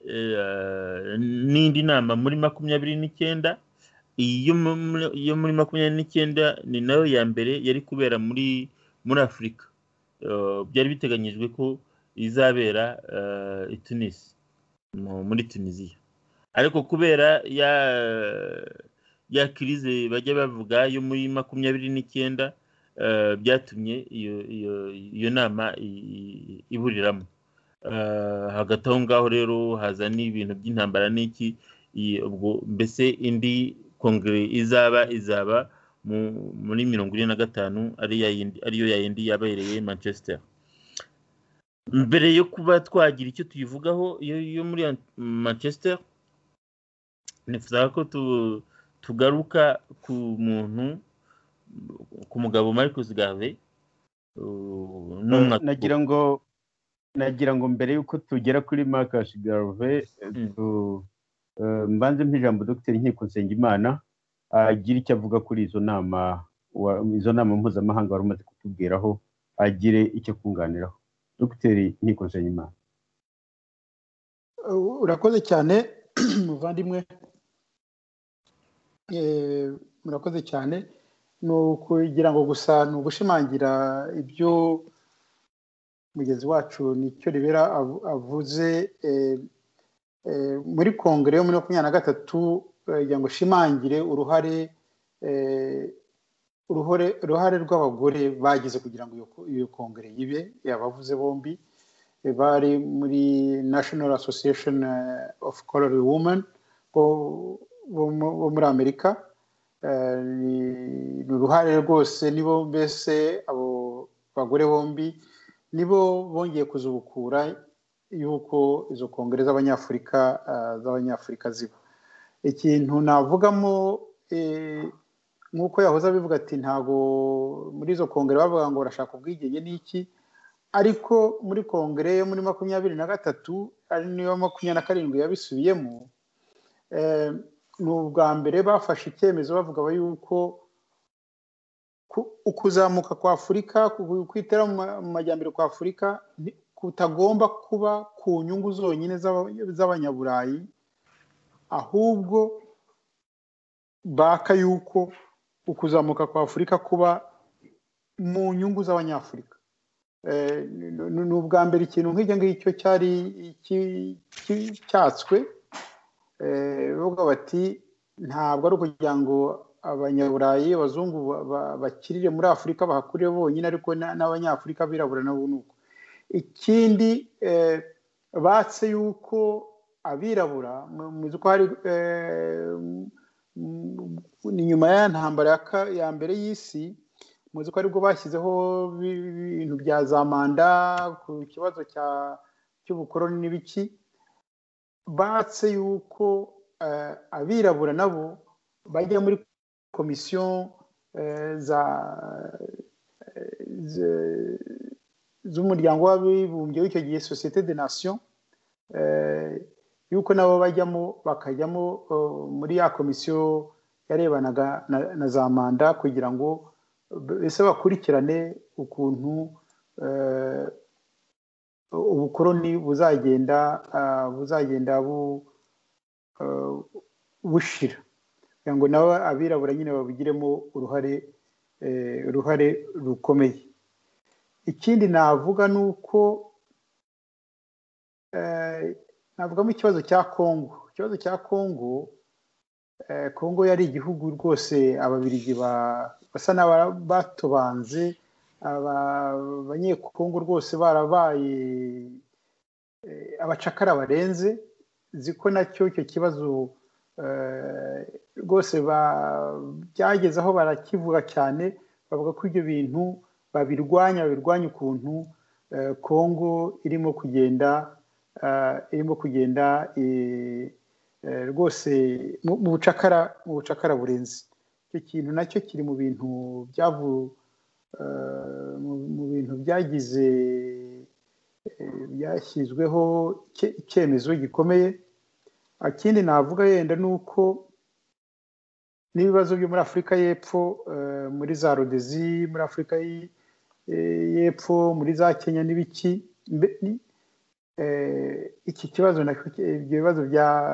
n'indi nama muri makumyabiri n'icyenda. Iyo muri makumyabiri n'icyenda ni nayo ya mbere yari kubera muri muri Afurika. Byari biteganyijwe ko izabera i Tunis, muri Tunisia, ariko kubera ya ya crise bajya bavuga yo muri makumyabiri n'icyenda, byatumye iyo iyo iyo nama iburiramo. hagati aho ngaho rero haza n'ibintu by'intambara n'iki, ubwo mbese indi kongere izaba izaba muri mirongo ine na gatanu ariyo yayindi yabereye Manchester. Mbere yo kuba twagira icyo tuyivugaho yo muri Manchester, nifuza ko tugaruka ku muntu, ku mugabo Marcus Garvey. nagira ngo nagira ngo mbere yuko tugera kuri Marcus Garvey mbanze mpijambo Dr Nkiko Nsengimana agira icyo avuga kuri izo nama izo nama mpuzamahanga wari umaze kutubwiraho, agire icyo kunganiraho. Dr Nkiko Nsengimana. Urakoze cyane muvandimwe, murakoze cyane. ni ukugira ngo gusa ni ugushimangira ibyo mugenzi wacu Nicyo Ribera avuze muri kongere yo muri makumyabiri na gatatu, kugira ngo shimangire uruhare uruhare rw'abagore bagize kugira ngo iyo kongere yibe. Yabavuze bombi bari muri National Association of Colored Women bo muri Amerika. Ni uruhare rwose, nibo mbese abo bagore bombi nibo bongeye kuzubukura yuko izo kongere z'abanyafurika z'abanyafurika ziba. Ikintu navugamo nk'uko yahoze abivuga ati ntago muri izo kongere bavuga ngo barashaka ubwigenge n'iki, ariko muri kongere yo muri makumyabiri na gatatu ari niyo makumyabiri na karindwi yabisubiyemo, ni ubwa mbere bafashe icyemezo bavuga yuko ukuzamuka kwa Afurika, kwitera mu majyambere kwa Afurika kutagomba kuba ku nyungu zonyine z'abanyaburayi, ahubwo baka yuko ukuzamuka kwa Afurika kuba mu nyungu z'abanyafurika. Ni ubwa mbere ikintu nk'icyo ngicyo cyari cyatswe, bavuga bati ntabwo ari ukugira ngo abanyaburayi abazungu bakirire muri Afurika bahakurire bonyine, ariko n'abanyafurika birabura nabo nuko. Ikindi batse yuko abirabura muzi ko hari ni nyuma ya ntambara ya mbere y'isi, muzi ko aribwo bashyizeho ibintu bya za manda ku kibazo cy'ubukoroni n'ibiki. Batse yuko abirabura nabo bajya muri komisiyo z'umuryango w'abibumbye w'icyo gihe, Société des Nations, yuko nabo bajyamo bakajyamo muri ya komisiyo yarebanaga na za manda, kugira ngo ese bakurikirane ukuntu ubukoroni buzagenda buzagenda bushira, kugira ngo nabo abirabura nyine babigiremo uruhare uruhare rukomeye. Ikindi navuga ni uko navugamo ikibazo cya Kongo. Ikibazo cya Kongo, Kongo yari igihugu rwose ababiligi basa n'abatobanze, abanyekongo rwose barabaye abacakara barenze. Ziko nacyo icyo kibazo rwose byageze aho barakivuga cyane, bavuga ko ibyo bintu babirwanya babirwanya ukuntu Kongo irimo kugenda irimo kugenda rwose mu bucakara mu bucakara burenze. Icyo kintu nacyo kiri mu bintu byavu mu bintu byagize byashyizweho icyemezo gikomeye. Ikindi navuga yenda ni uko n'ibibazo byo muri Afurika y'Epfo, muri za Rodezi, muri Afurika y'Epfo, muri za Kenya n'ibiki, iki kibazo ibyo bibazo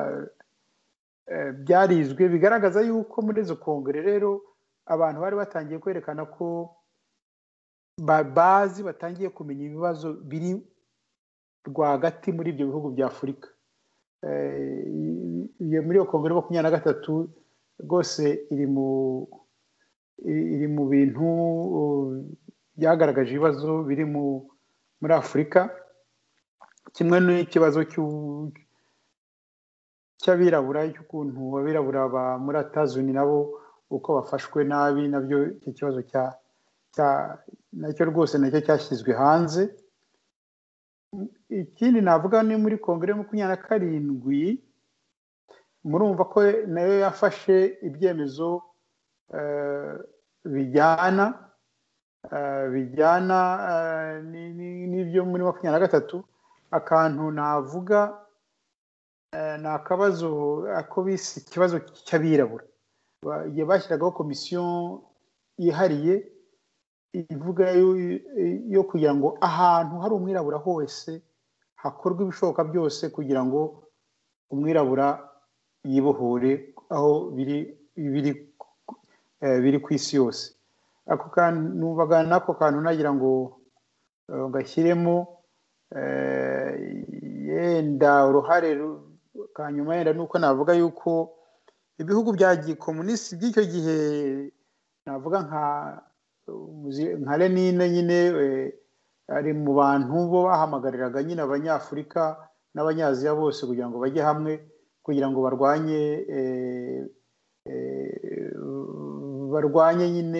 byarizwe, bigaragaza yuko muri izo kongere rero abantu bari batangiye kwerekana ko bazi, batangiye kumenya ibibazo biri rwagati muri ibyo bihugu bya Afurika. Muri iyo kongere makumyabiri na gatatu rwose iri mu iri mu bintu byagaragaje ibibazo biri muri Afurika. kimwe n'ikibazo cy'abirabura cy'ukuntu abirabura ba muri atazuni nabo uko bafashwe nabi nabyo iki kibazo cya nacyo rwose nacyo cyashyizwe hanze. Ikindi navuga ni muri kongere makumyabiri na karindwi murumva ko nayo yafashe ibyemezo bijyana bijyana n'ibyo muri makumyabiri na gatatu. Akantu navuga ni akabazo ako bise ikibazo cy'abirabura, igihe bashyiragaho komisiyo yihariye ivuga yo kugira ngo ahantu hari umwirabura hose hakorwa ibishoboka byose kugira ngo umwirabura yibohore aho biri biri biri ku isi yose. Ako kantu bagana nako kantu nagira ngo gashyiremo yenda uruhare kanyuma yenda nuko navuga yuko ibihugu bya gikomunisi by'icyo gihe navuga nka nka Lenine nyine ari mu bantu bo bahamagariraga nyine abanyafurika n'abanyaziya bose kugira ngo bajye hamwe kugira ngo barwanye barwanye nyine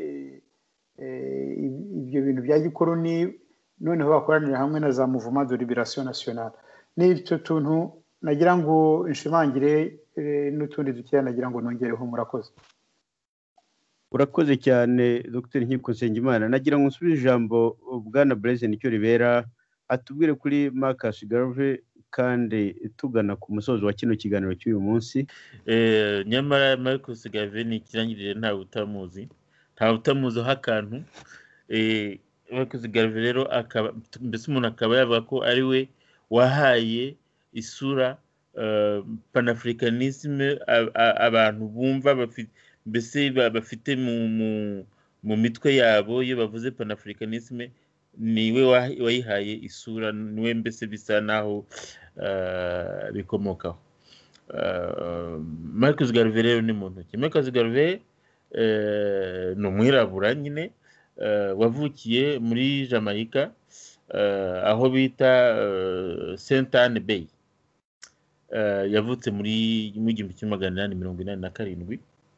ibyo bintu bya gikoroni, noneho bakoranira hamwe na za mouvement de libération nationale. N'icyo tuntu nagira ngo inshimangire n'utundi dukeya nagira ngo nongereho. Murakoze. Urakoze cyane Dr Nkiko Nsengimana. Nagira ngo nsubire ijambo Bwana Blaise Nicyoribera atubwire kuri Marcus Garvey kandi tugana ku musozo wa kino kiganiro cy'uyu munsi. Eh, nyamara Marcus Garvey ni ikirangirire ntawe utamuzi ntawe utamuzi ho akantu. Eh, Marcus Garvey rero akaba mbese umuntu akaba yavuga ko ari we wahaye isura uh, panafricanisme abantu bumva bafite mbese bafite mu mu mitwe yabo iyo bavuze panafricanisme niwe wayihaye isura, niwe mbese bisa naho uh, bikomokaho. Uh, Marcus Garvey rero ni muntu ki? Marcus Garvey uh, ni umwirabura nyine uh, wavukiye muri Jamaica uh, aho bita uh, Saint Anne Bay. Uh, yavutse muri igihumbi kimwe magana inani mirongo inani na karindwi.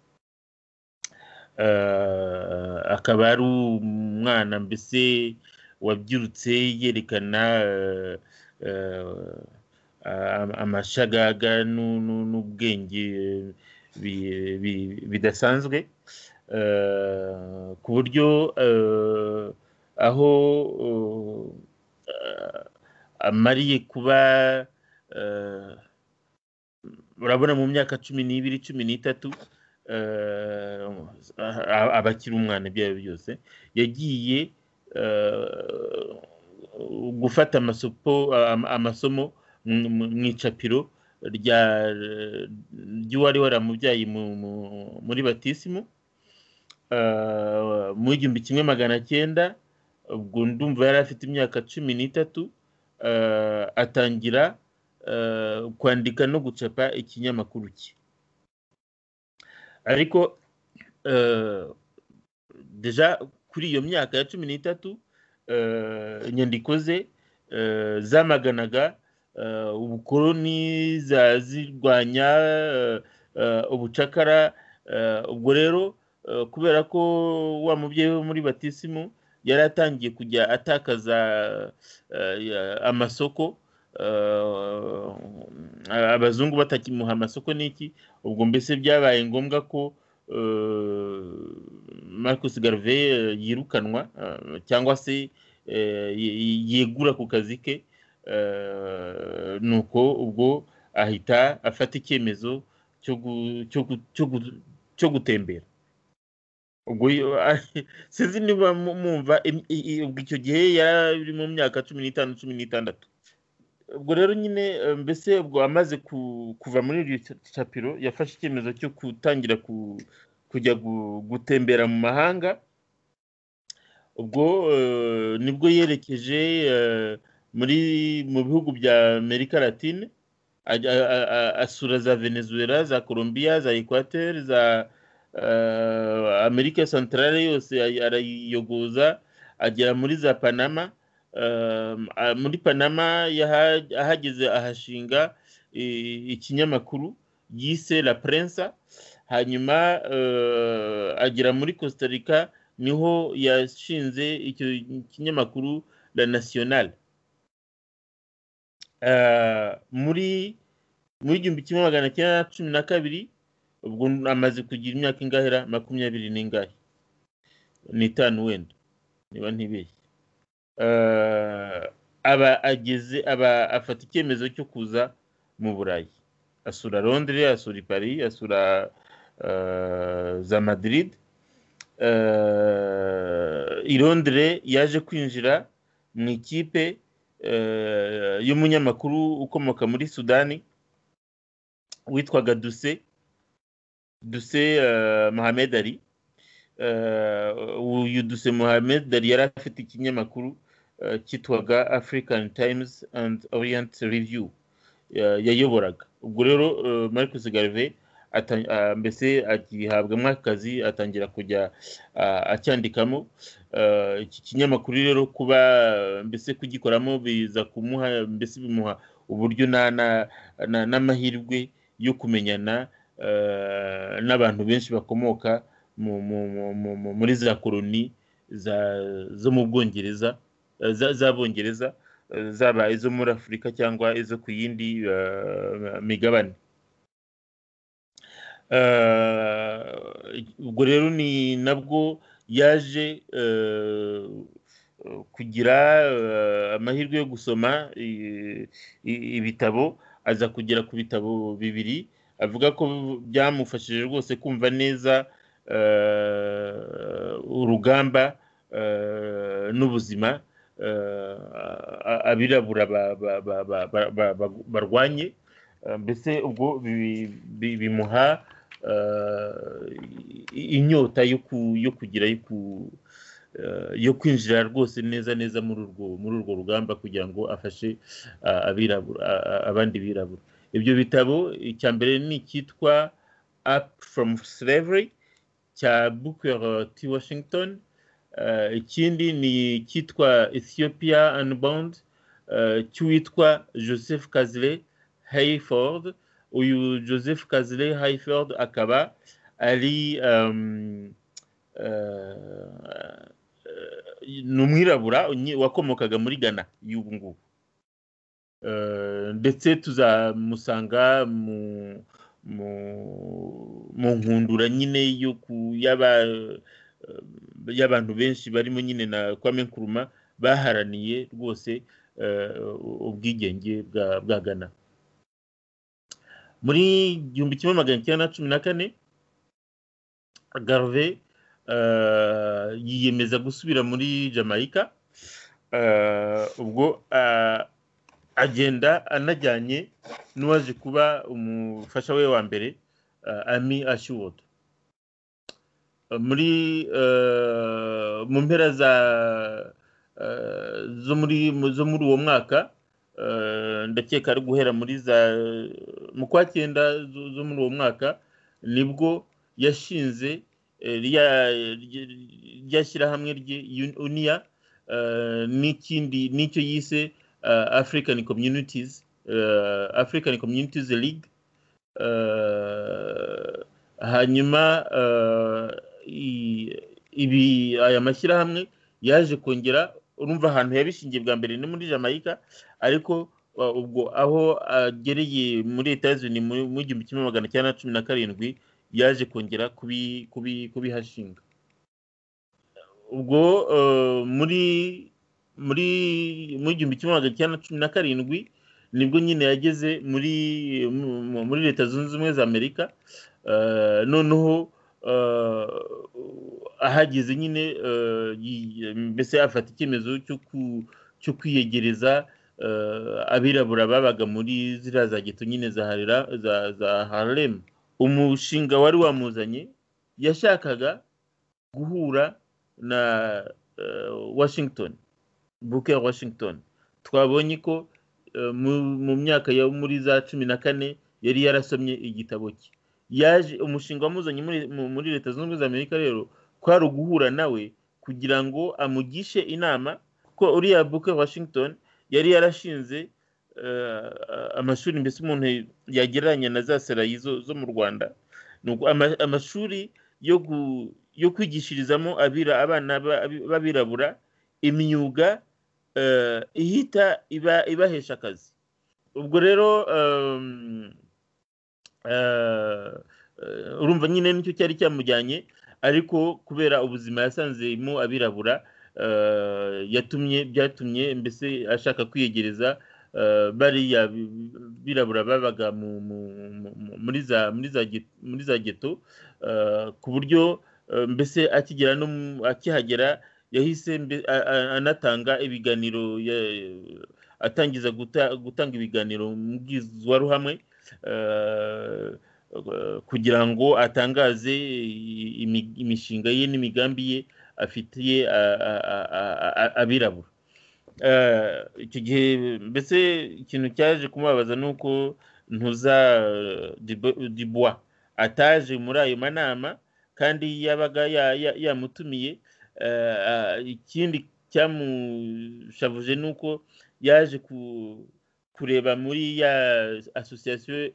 Uh, akaba ari umwana mbese wabyirutse yerekana uh, uh, amashagaga n'ubwenge bidasanzwe uh, ku buryo uh, aho uh, amariye kuba uh, urabona mu myaka cumi n'ibiri cumi n'itatu Uh, abakiri umwana byayo byose yagiye uh, gufata amasopo amasomo mu icapiro rya ry'uwari waramubyaye muri batisimu uh, mu igihumbi kimwe magana cyenda. Ubwo ndumva yari afite imyaka cumi n'itatu. Uh, atangira uh, kwandika no gucapa ikinyamakuru cye. Ariko uh, deja kuri iyo myaka ya cumi n'itatu uh, inyandiko ze uh, zamaganaga uh, ubukoloni, zirwanya uh, uh, ubucakara. Uh, ubwo rero uh, kubera ko wa mubyeyi we muri batisimu yari atangiye kujya atakaza uh, amasoko, Uh, abazungu batakimuha amasoko n'iki, ubwo mbese byabaye ngombwa ko uh, Marcus Garvey uh, yirukanwa uh, cyangwa se uh, yegura ku kazi ke. Uh, nuko ubwo ahita afata icyemezo cyo cyo gutembera. Ubwo sinzi niba mumva ubwo icyo gihe yari mu myaka cumi n'itanu cumi n'itandatu. Ubwo rero nyine mbese ubwo amaze kuva muri iri capiro yafashe icyemezo cyo gutangira kujya gutembera mu mahanga. Ubwo uh, nibwo yerekeje uh, muri mu bihugu bya Amerika Latine, asura za Venezuela, za Colombia, za Equateur, za uh, Amerika Centrale yose arayiyogoza, agera muri za Panama. muri Panama ahageze ahashinga ikinyamakuru yise La Prensa, hanyuma agera muri Costa Rica niho yashinze icyo kinyamakuru La Nacional. muri muri igihumbi kimwe magana cyenda cumi na kabiri ubwo amaze kugira imyaka ingahera makumyabiri n'ingahe n'itanu wenda niba ntibeshye, aba ageze aba afata icyemezo cyo kuza mu Burayi, asura Londres, asura Paris, asura za Madrid. i Londres yaje kwinjira mu ikipe y'umunyamakuru ukomoka muri Sudani witwaga Duse Duse Mohamed Ali. uyu Duse Mohamed Ali yari afite ikinyamakuru cyitwaga African Times and Orient Review yayoboraga. Ubwo rero Marcus Garvey mbese agihabwamo akazi, atangira kujya acyandikamo. Iki kinyamakuru rero kuba mbese kugikoramo biza kumuha mbese bimuha uburyo n'amahirwe yo kumenyana n'abantu benshi bakomoka muri za koloni zo mu Bwongereza z'Abongereza, zaba izo muri Afurika cyangwa izo ku yindi migabane. Ubwo rero ni nabwo yaje kugira amahirwe yo gusoma ibitabo, aza kugera ku bitabo bibiri avuga ko byamufashije rwose kumva neza urugamba n'ubuzima abirabura barwanye. Mbese ubwo bimuha inyota yo kugira yo kwinjira rwose neza neza muri urwo muri urwo rugamba kugira ngo afashe abirabura abandi birabura. Ibyo bitabo icya mbere ni cyitwa Up from Slavery cya Booker T. Washington. Ikindi ni cyitwa Ethiopia Unbound cy'uwitwa Joseph Kazley Hayford. Uyu Joseph Kazley Hayford akaba ari ni umwirabura wakomokaga muri Ghana y'ubu ngubu, ndetse tuzamusanga mu mu nkundura nyine y'abantu benshi barimo nyine na Kwame Nkrumah baharaniye rwose ubwigenge bwa Ghana. Muri igihumbi kimwe magana cyenda cumi na kane Garvey yiyemeza gusubira muri Jamaica. Ubwo agenda anajyanye n'uwaje kuba umufasha we wa mbere, Amy Ashwood. Muri mu mpera zo muri uwo mwaka, ndakeka ari guhera muri za mu kwa cyenda zo muri uwo mwaka, nibwo yashinze ryashyirahamwe rye UNIA n'ikindi n'icyo yise African Communities African Communities League. Hanyuma ibi aya mashyirahamwe yaje kongera, urumva ahantu yabishingiye bwa mbere ni muri Jamaica, ariko ubwo aho agereye muri Etats-Unis mu igihumbi kimwe magana cyenda cumi na karindwi yaje kongera kubihashinga. Ubwo muri muri mu igihumbi kimwe magana cyenda cumi na karindwi nibwo nyine yageze muri muri Leta Zunze Ubumwe za Amerika. Noneho ahageze nyine mbese afata icyemezo cyo kwiyegereza abirabura babaga muri ziriya za geto nyine za Harlem. Umushinga wari wamuzanye yashakaga guhura na Washington, Booker Washington. Twabonye ko mu myaka ya muri za cumi na kane yari yarasomye igitabo cye. Yaje umushinga wamuzanye muri Leta Zunze Ubumwe za Amerika rero kwari uguhura nawe kugira ngo amugishe inama ko uriya Booker Washington yari yarashinze amashuri mbese umuntu yagereranya na za serayi zo mu Rwanda, amashuri yo kwigishirizamo abana b'abirabura imyuga ihita ibahesha akazi. Ubwo rero urumva nyine nicyo cyari cyamujyanye, ariko kubera ubuzima yasanzemo abirabura yatumye byatumye mbese ashaka kwiyegereza bariya birabura babaga muri za muri za geto, ku buryo mbese akigera no akihagera yahise anatanga ibiganiro, atangiza gutanga ibiganiro mu bwizwaruhamwe kugira ngo atangaze imishinga ye n'imigambi ye afitiye abirabura. Icyo gihe mbese ikintu cyaje kumubabaza nuko Ntuza Dubois ataje muri ayo manama kandi yabaga yamutumiye. Ikindi cyamushavuje nuko yaje kureba muri ya association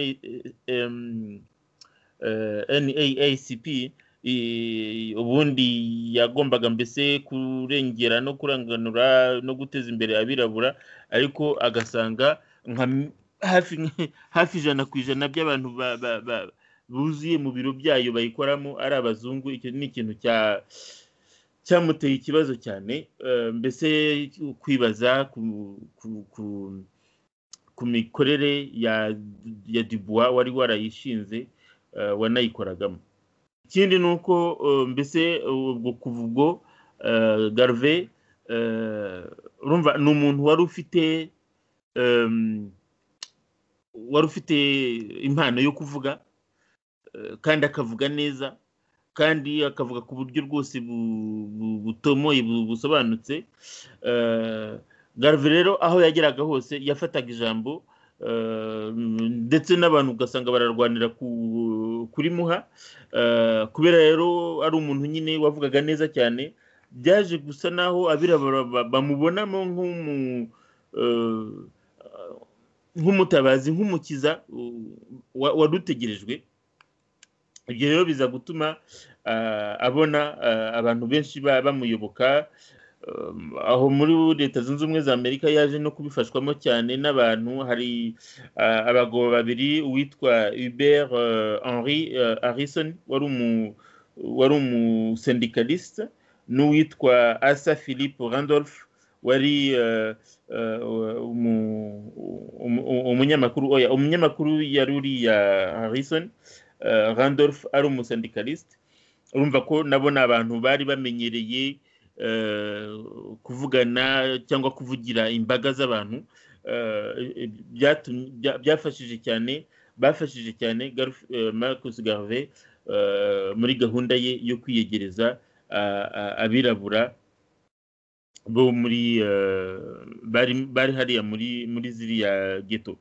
N A A C P, ubundi yagombaga mbese kurengera no kuranganura no guteza imbere abirabura, ariko agasanga hafi hafi ijana ku ijana by'abantu buzuye mu biro byayo bayikoramo ari abazungu. Icyo ni ikintu cya cyamuteye ikibazo cyane, mbese kwibaza ku mikorere ya Dubois wari warayishinze wanayikoragamo. Ikindi nuko mbese ubwo kuvugo Garvey urumva ni umuntu wari ufite wari ufite impano yo kuvuga kandi akavuga neza kandi akavuga ku buryo rwose butomoye busobanutse. Garvey rero aho yageraga hose yafataga ijambo, ndetse n'abantu ugasanga bararwanira kuri muha, kubera rero ari umuntu nyine wavugaga neza cyane. Byaje gusa naho abirabura bamubonamo nk'umutabazi, nk'umukiza wadutegerejwe. Ibyo rero biza gutuma abona abantu benshi bamuyoboka. Aho muri Leta Zunze Ubumwe za Amerika yaje no kubifashwamo cyane n'abantu. Hari abagabo babiri, uwitwa Hubert Henry Harrison wari umusyndikaliste, n'uwitwa Asa Philip Randolph wari umunyamakuru. Oya, umunyamakuru yari uriya Harrison, Randolph ari umusyndikaliste. Urumva ko nabo ni abantu bari bamenyereye kuvugana cyangwa kuvugira imbaga z'abantu. Byafashije cyane bafashije cyane Marcus Garvey muri gahunda ye yo kwiyegereza abirabura bo muri bari bari hariya muri muri ziriya geto.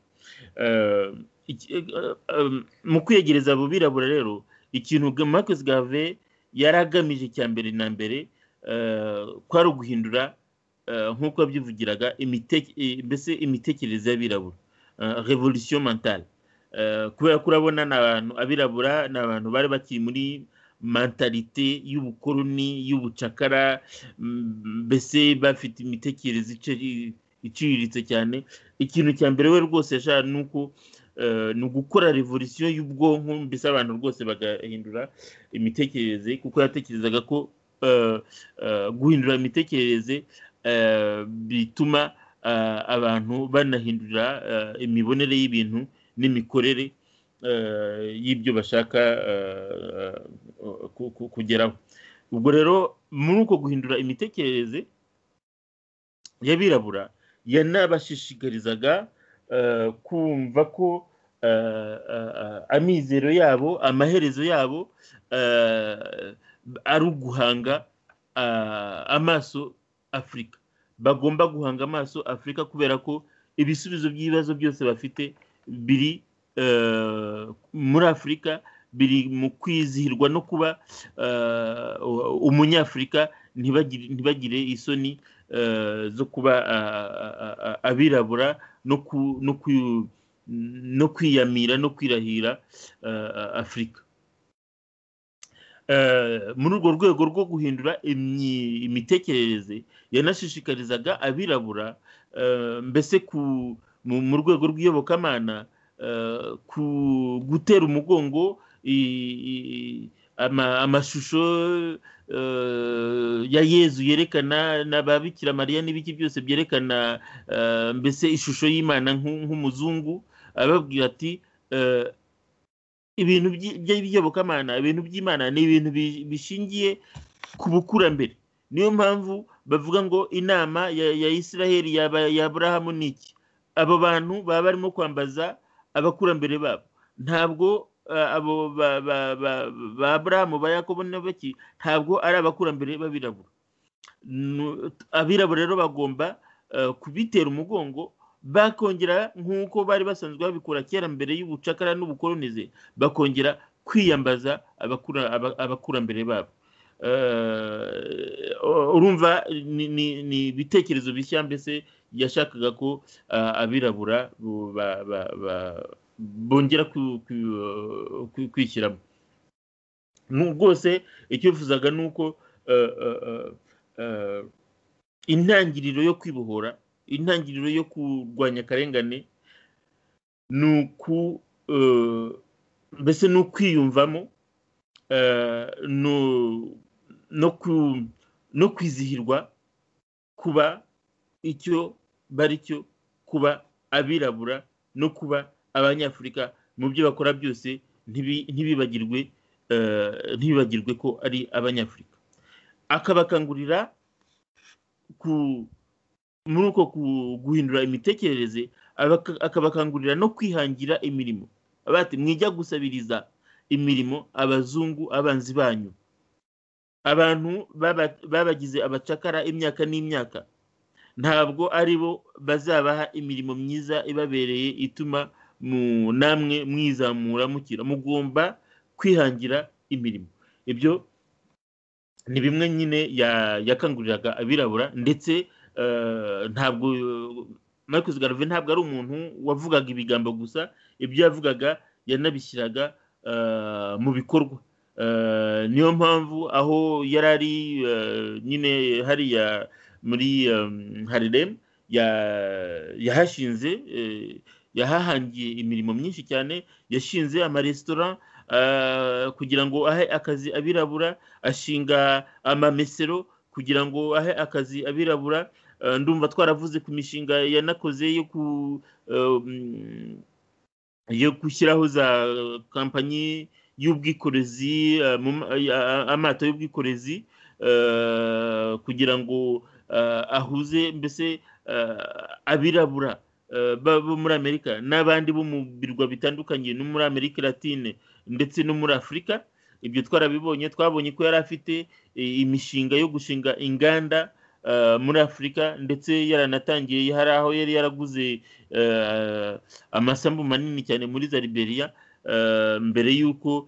Mu kwiyegereza abo birabura rero, ikintu Marcus Garvey yaragamije cya mbere na mbere kwari uguhindura nk'uko byivugiraga mbese imitekerereze y'abirabura, revolution mentale. Kubera ko urabona n'abantu abirabura ni abantu bari bakiri muri mentalite y'ubukoloni, y'ubucakara, mbese bafite imitekerereze iciriritse cyane. Ikintu cya mbere we rwose yashaka nuko ni ugukora revolution y'ubwonko, mbese abantu rwose bagahindura imitekerereze, kuko yatekerezaga ko guhindura imitekerereze bituma abantu banahindura imibonere y'ibintu n'imikorere y'ibyo bashaka kugeraho. Ubwo rero muri uko guhindura imitekerereze y'abirabura, yanabashishikarizaga kumva ko amizero yabo, amaherezo yabo ari uguhanga amaso Afurika. Bagomba guhanga amaso Afurika kubera ko ibisubizo by'ibibazo byose bafite biri muri Afurika, biri mu kwizihirwa no kuba umunyafurika, ntibagire isoni zo kuba abirabura no kwiyamira no kwirahira Afurika. Muri urwo rwego rwo guhindura imitekerereze yanashishikarizaga abirabura mbese mu rwego rw'iyobokamana gutera umugongo amashusho ya Yezu yerekana n'ababikira Mariya n'ibiki byose byerekana mbese ishusho y'Imana nk'umuzungu, ababwira ati ibintu by'iyobokamana, ibintu by'Imana ni ibintu bishingiye ku bukurambere. Niyo mpamvu bavuga ngo inama ya Isiraheli ya Aburahamu niki, abo bantu baba barimo kwambaza abakurambere babo. Ntabwo abo ba Aburahamu ba Yakobo n'abaki ntabwo ari abakurambere b'abirabura. Abirabura rero bagomba kubitera umugongo, bakongera nk'uko bari basanzwe babikora kera mbere y'ubucakara n'ubukolonize, bakongera kwiyambaza abakurambere babo. Urumva ni ibitekerezo bishya mbese yashakaga ko abirabura bongera kwishyiramo. Rwose icyo bifuzaga ni uko intangiriro yo kwibohora, intangiriro yo kurwanya akarengane ni uku mbese ni ukwiyumvamo no kwizihirwa kuba icyo bari cyo, kuba abirabura no kuba abanyafurika mu byo bakora byose, ntibibagirwe ntibibagirwe ko ari abanyafurika. Akabakangurira muri uko guhindura imitekerereze, akabakangurira no kwihangira imirimo. Abati mwijya gusabiriza imirimo abazungu abanzi banyu, abantu babagize abacakara imyaka n'imyaka, ntabwo ari bo bazabaha imirimo myiza ibabereye ituma namwe mwizamura mukira. Mugomba kwihangira imirimo. Ibyo ni bimwe nyine yakanguriraga abirabura, ndetse ntabwo Marcus Garvey ntabwo ari umuntu wavugaga ibigambo gusa, ibyo yavugaga yanabishyiraga mu bikorwa. Niyo mpamvu aho yari ari nyine hariya muri Harlem yahashinze, yahahangiye imirimo myinshi cyane, yashinze amaresitora kugira ngo ahe akazi abirabura, ashinga amamesero kugira ngo ahe akazi abirabura. Ndumva twaravuze ku mishinga yanakoze yo ku yo gushyiraho za kampanyi y'ubwikorezi, amato y'ubwikorezi, kugira ngo ahuze mbese abirabura bo muri Amerika n'abandi bo mu birwa bitandukanye, no muri Amerika Latine ndetse no muri Afurika. Ibyo twarabibonye, twabonye ko yari afite imishinga yo gushinga inganda muri Afurika, ndetse yaranatangiye, hari aho yari yaraguze amasambu manini cyane muri za Liberia mbere y'uko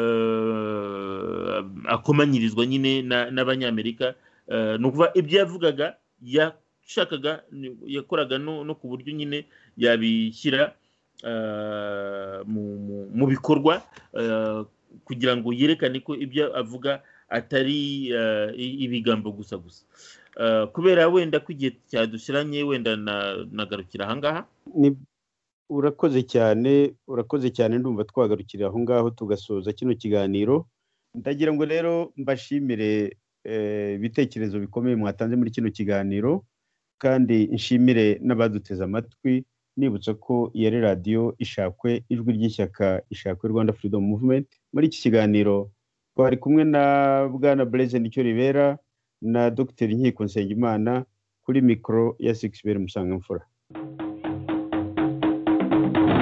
akomanyirizwa nyine n'abanyamerika. Ni ukuvuga ibyo yavugaga yashakaga, yakoraga no ku buryo nyine yabishyira mu bikorwa, kugira ngo yerekane ko ibyo avuga atari ibigambo gusa gusa. Kubera wenda ko igihe cyadushyiranye, wenda nagarukira ahangaha. Urakoze cyane, urakoze cyane. Ndumva twagarukira aho ngaho tugasoza kino kiganiro. Ndagira ngo rero mbashimire ibitekerezo bikomeye mwatanze muri kino kiganiro, kandi nshimire n'abaduteze amatwi, nibutsa ko yari radiyo Ishakwe, ijwi ry'ishyaka Ishakwe Rwanda Freedom Movement. Muri iki kiganiro twari kumwe na Bwana Blaise Nicyoribera na Dr Nkiko Nsengimana kuri mikoro ya Sixbert Musangamfura.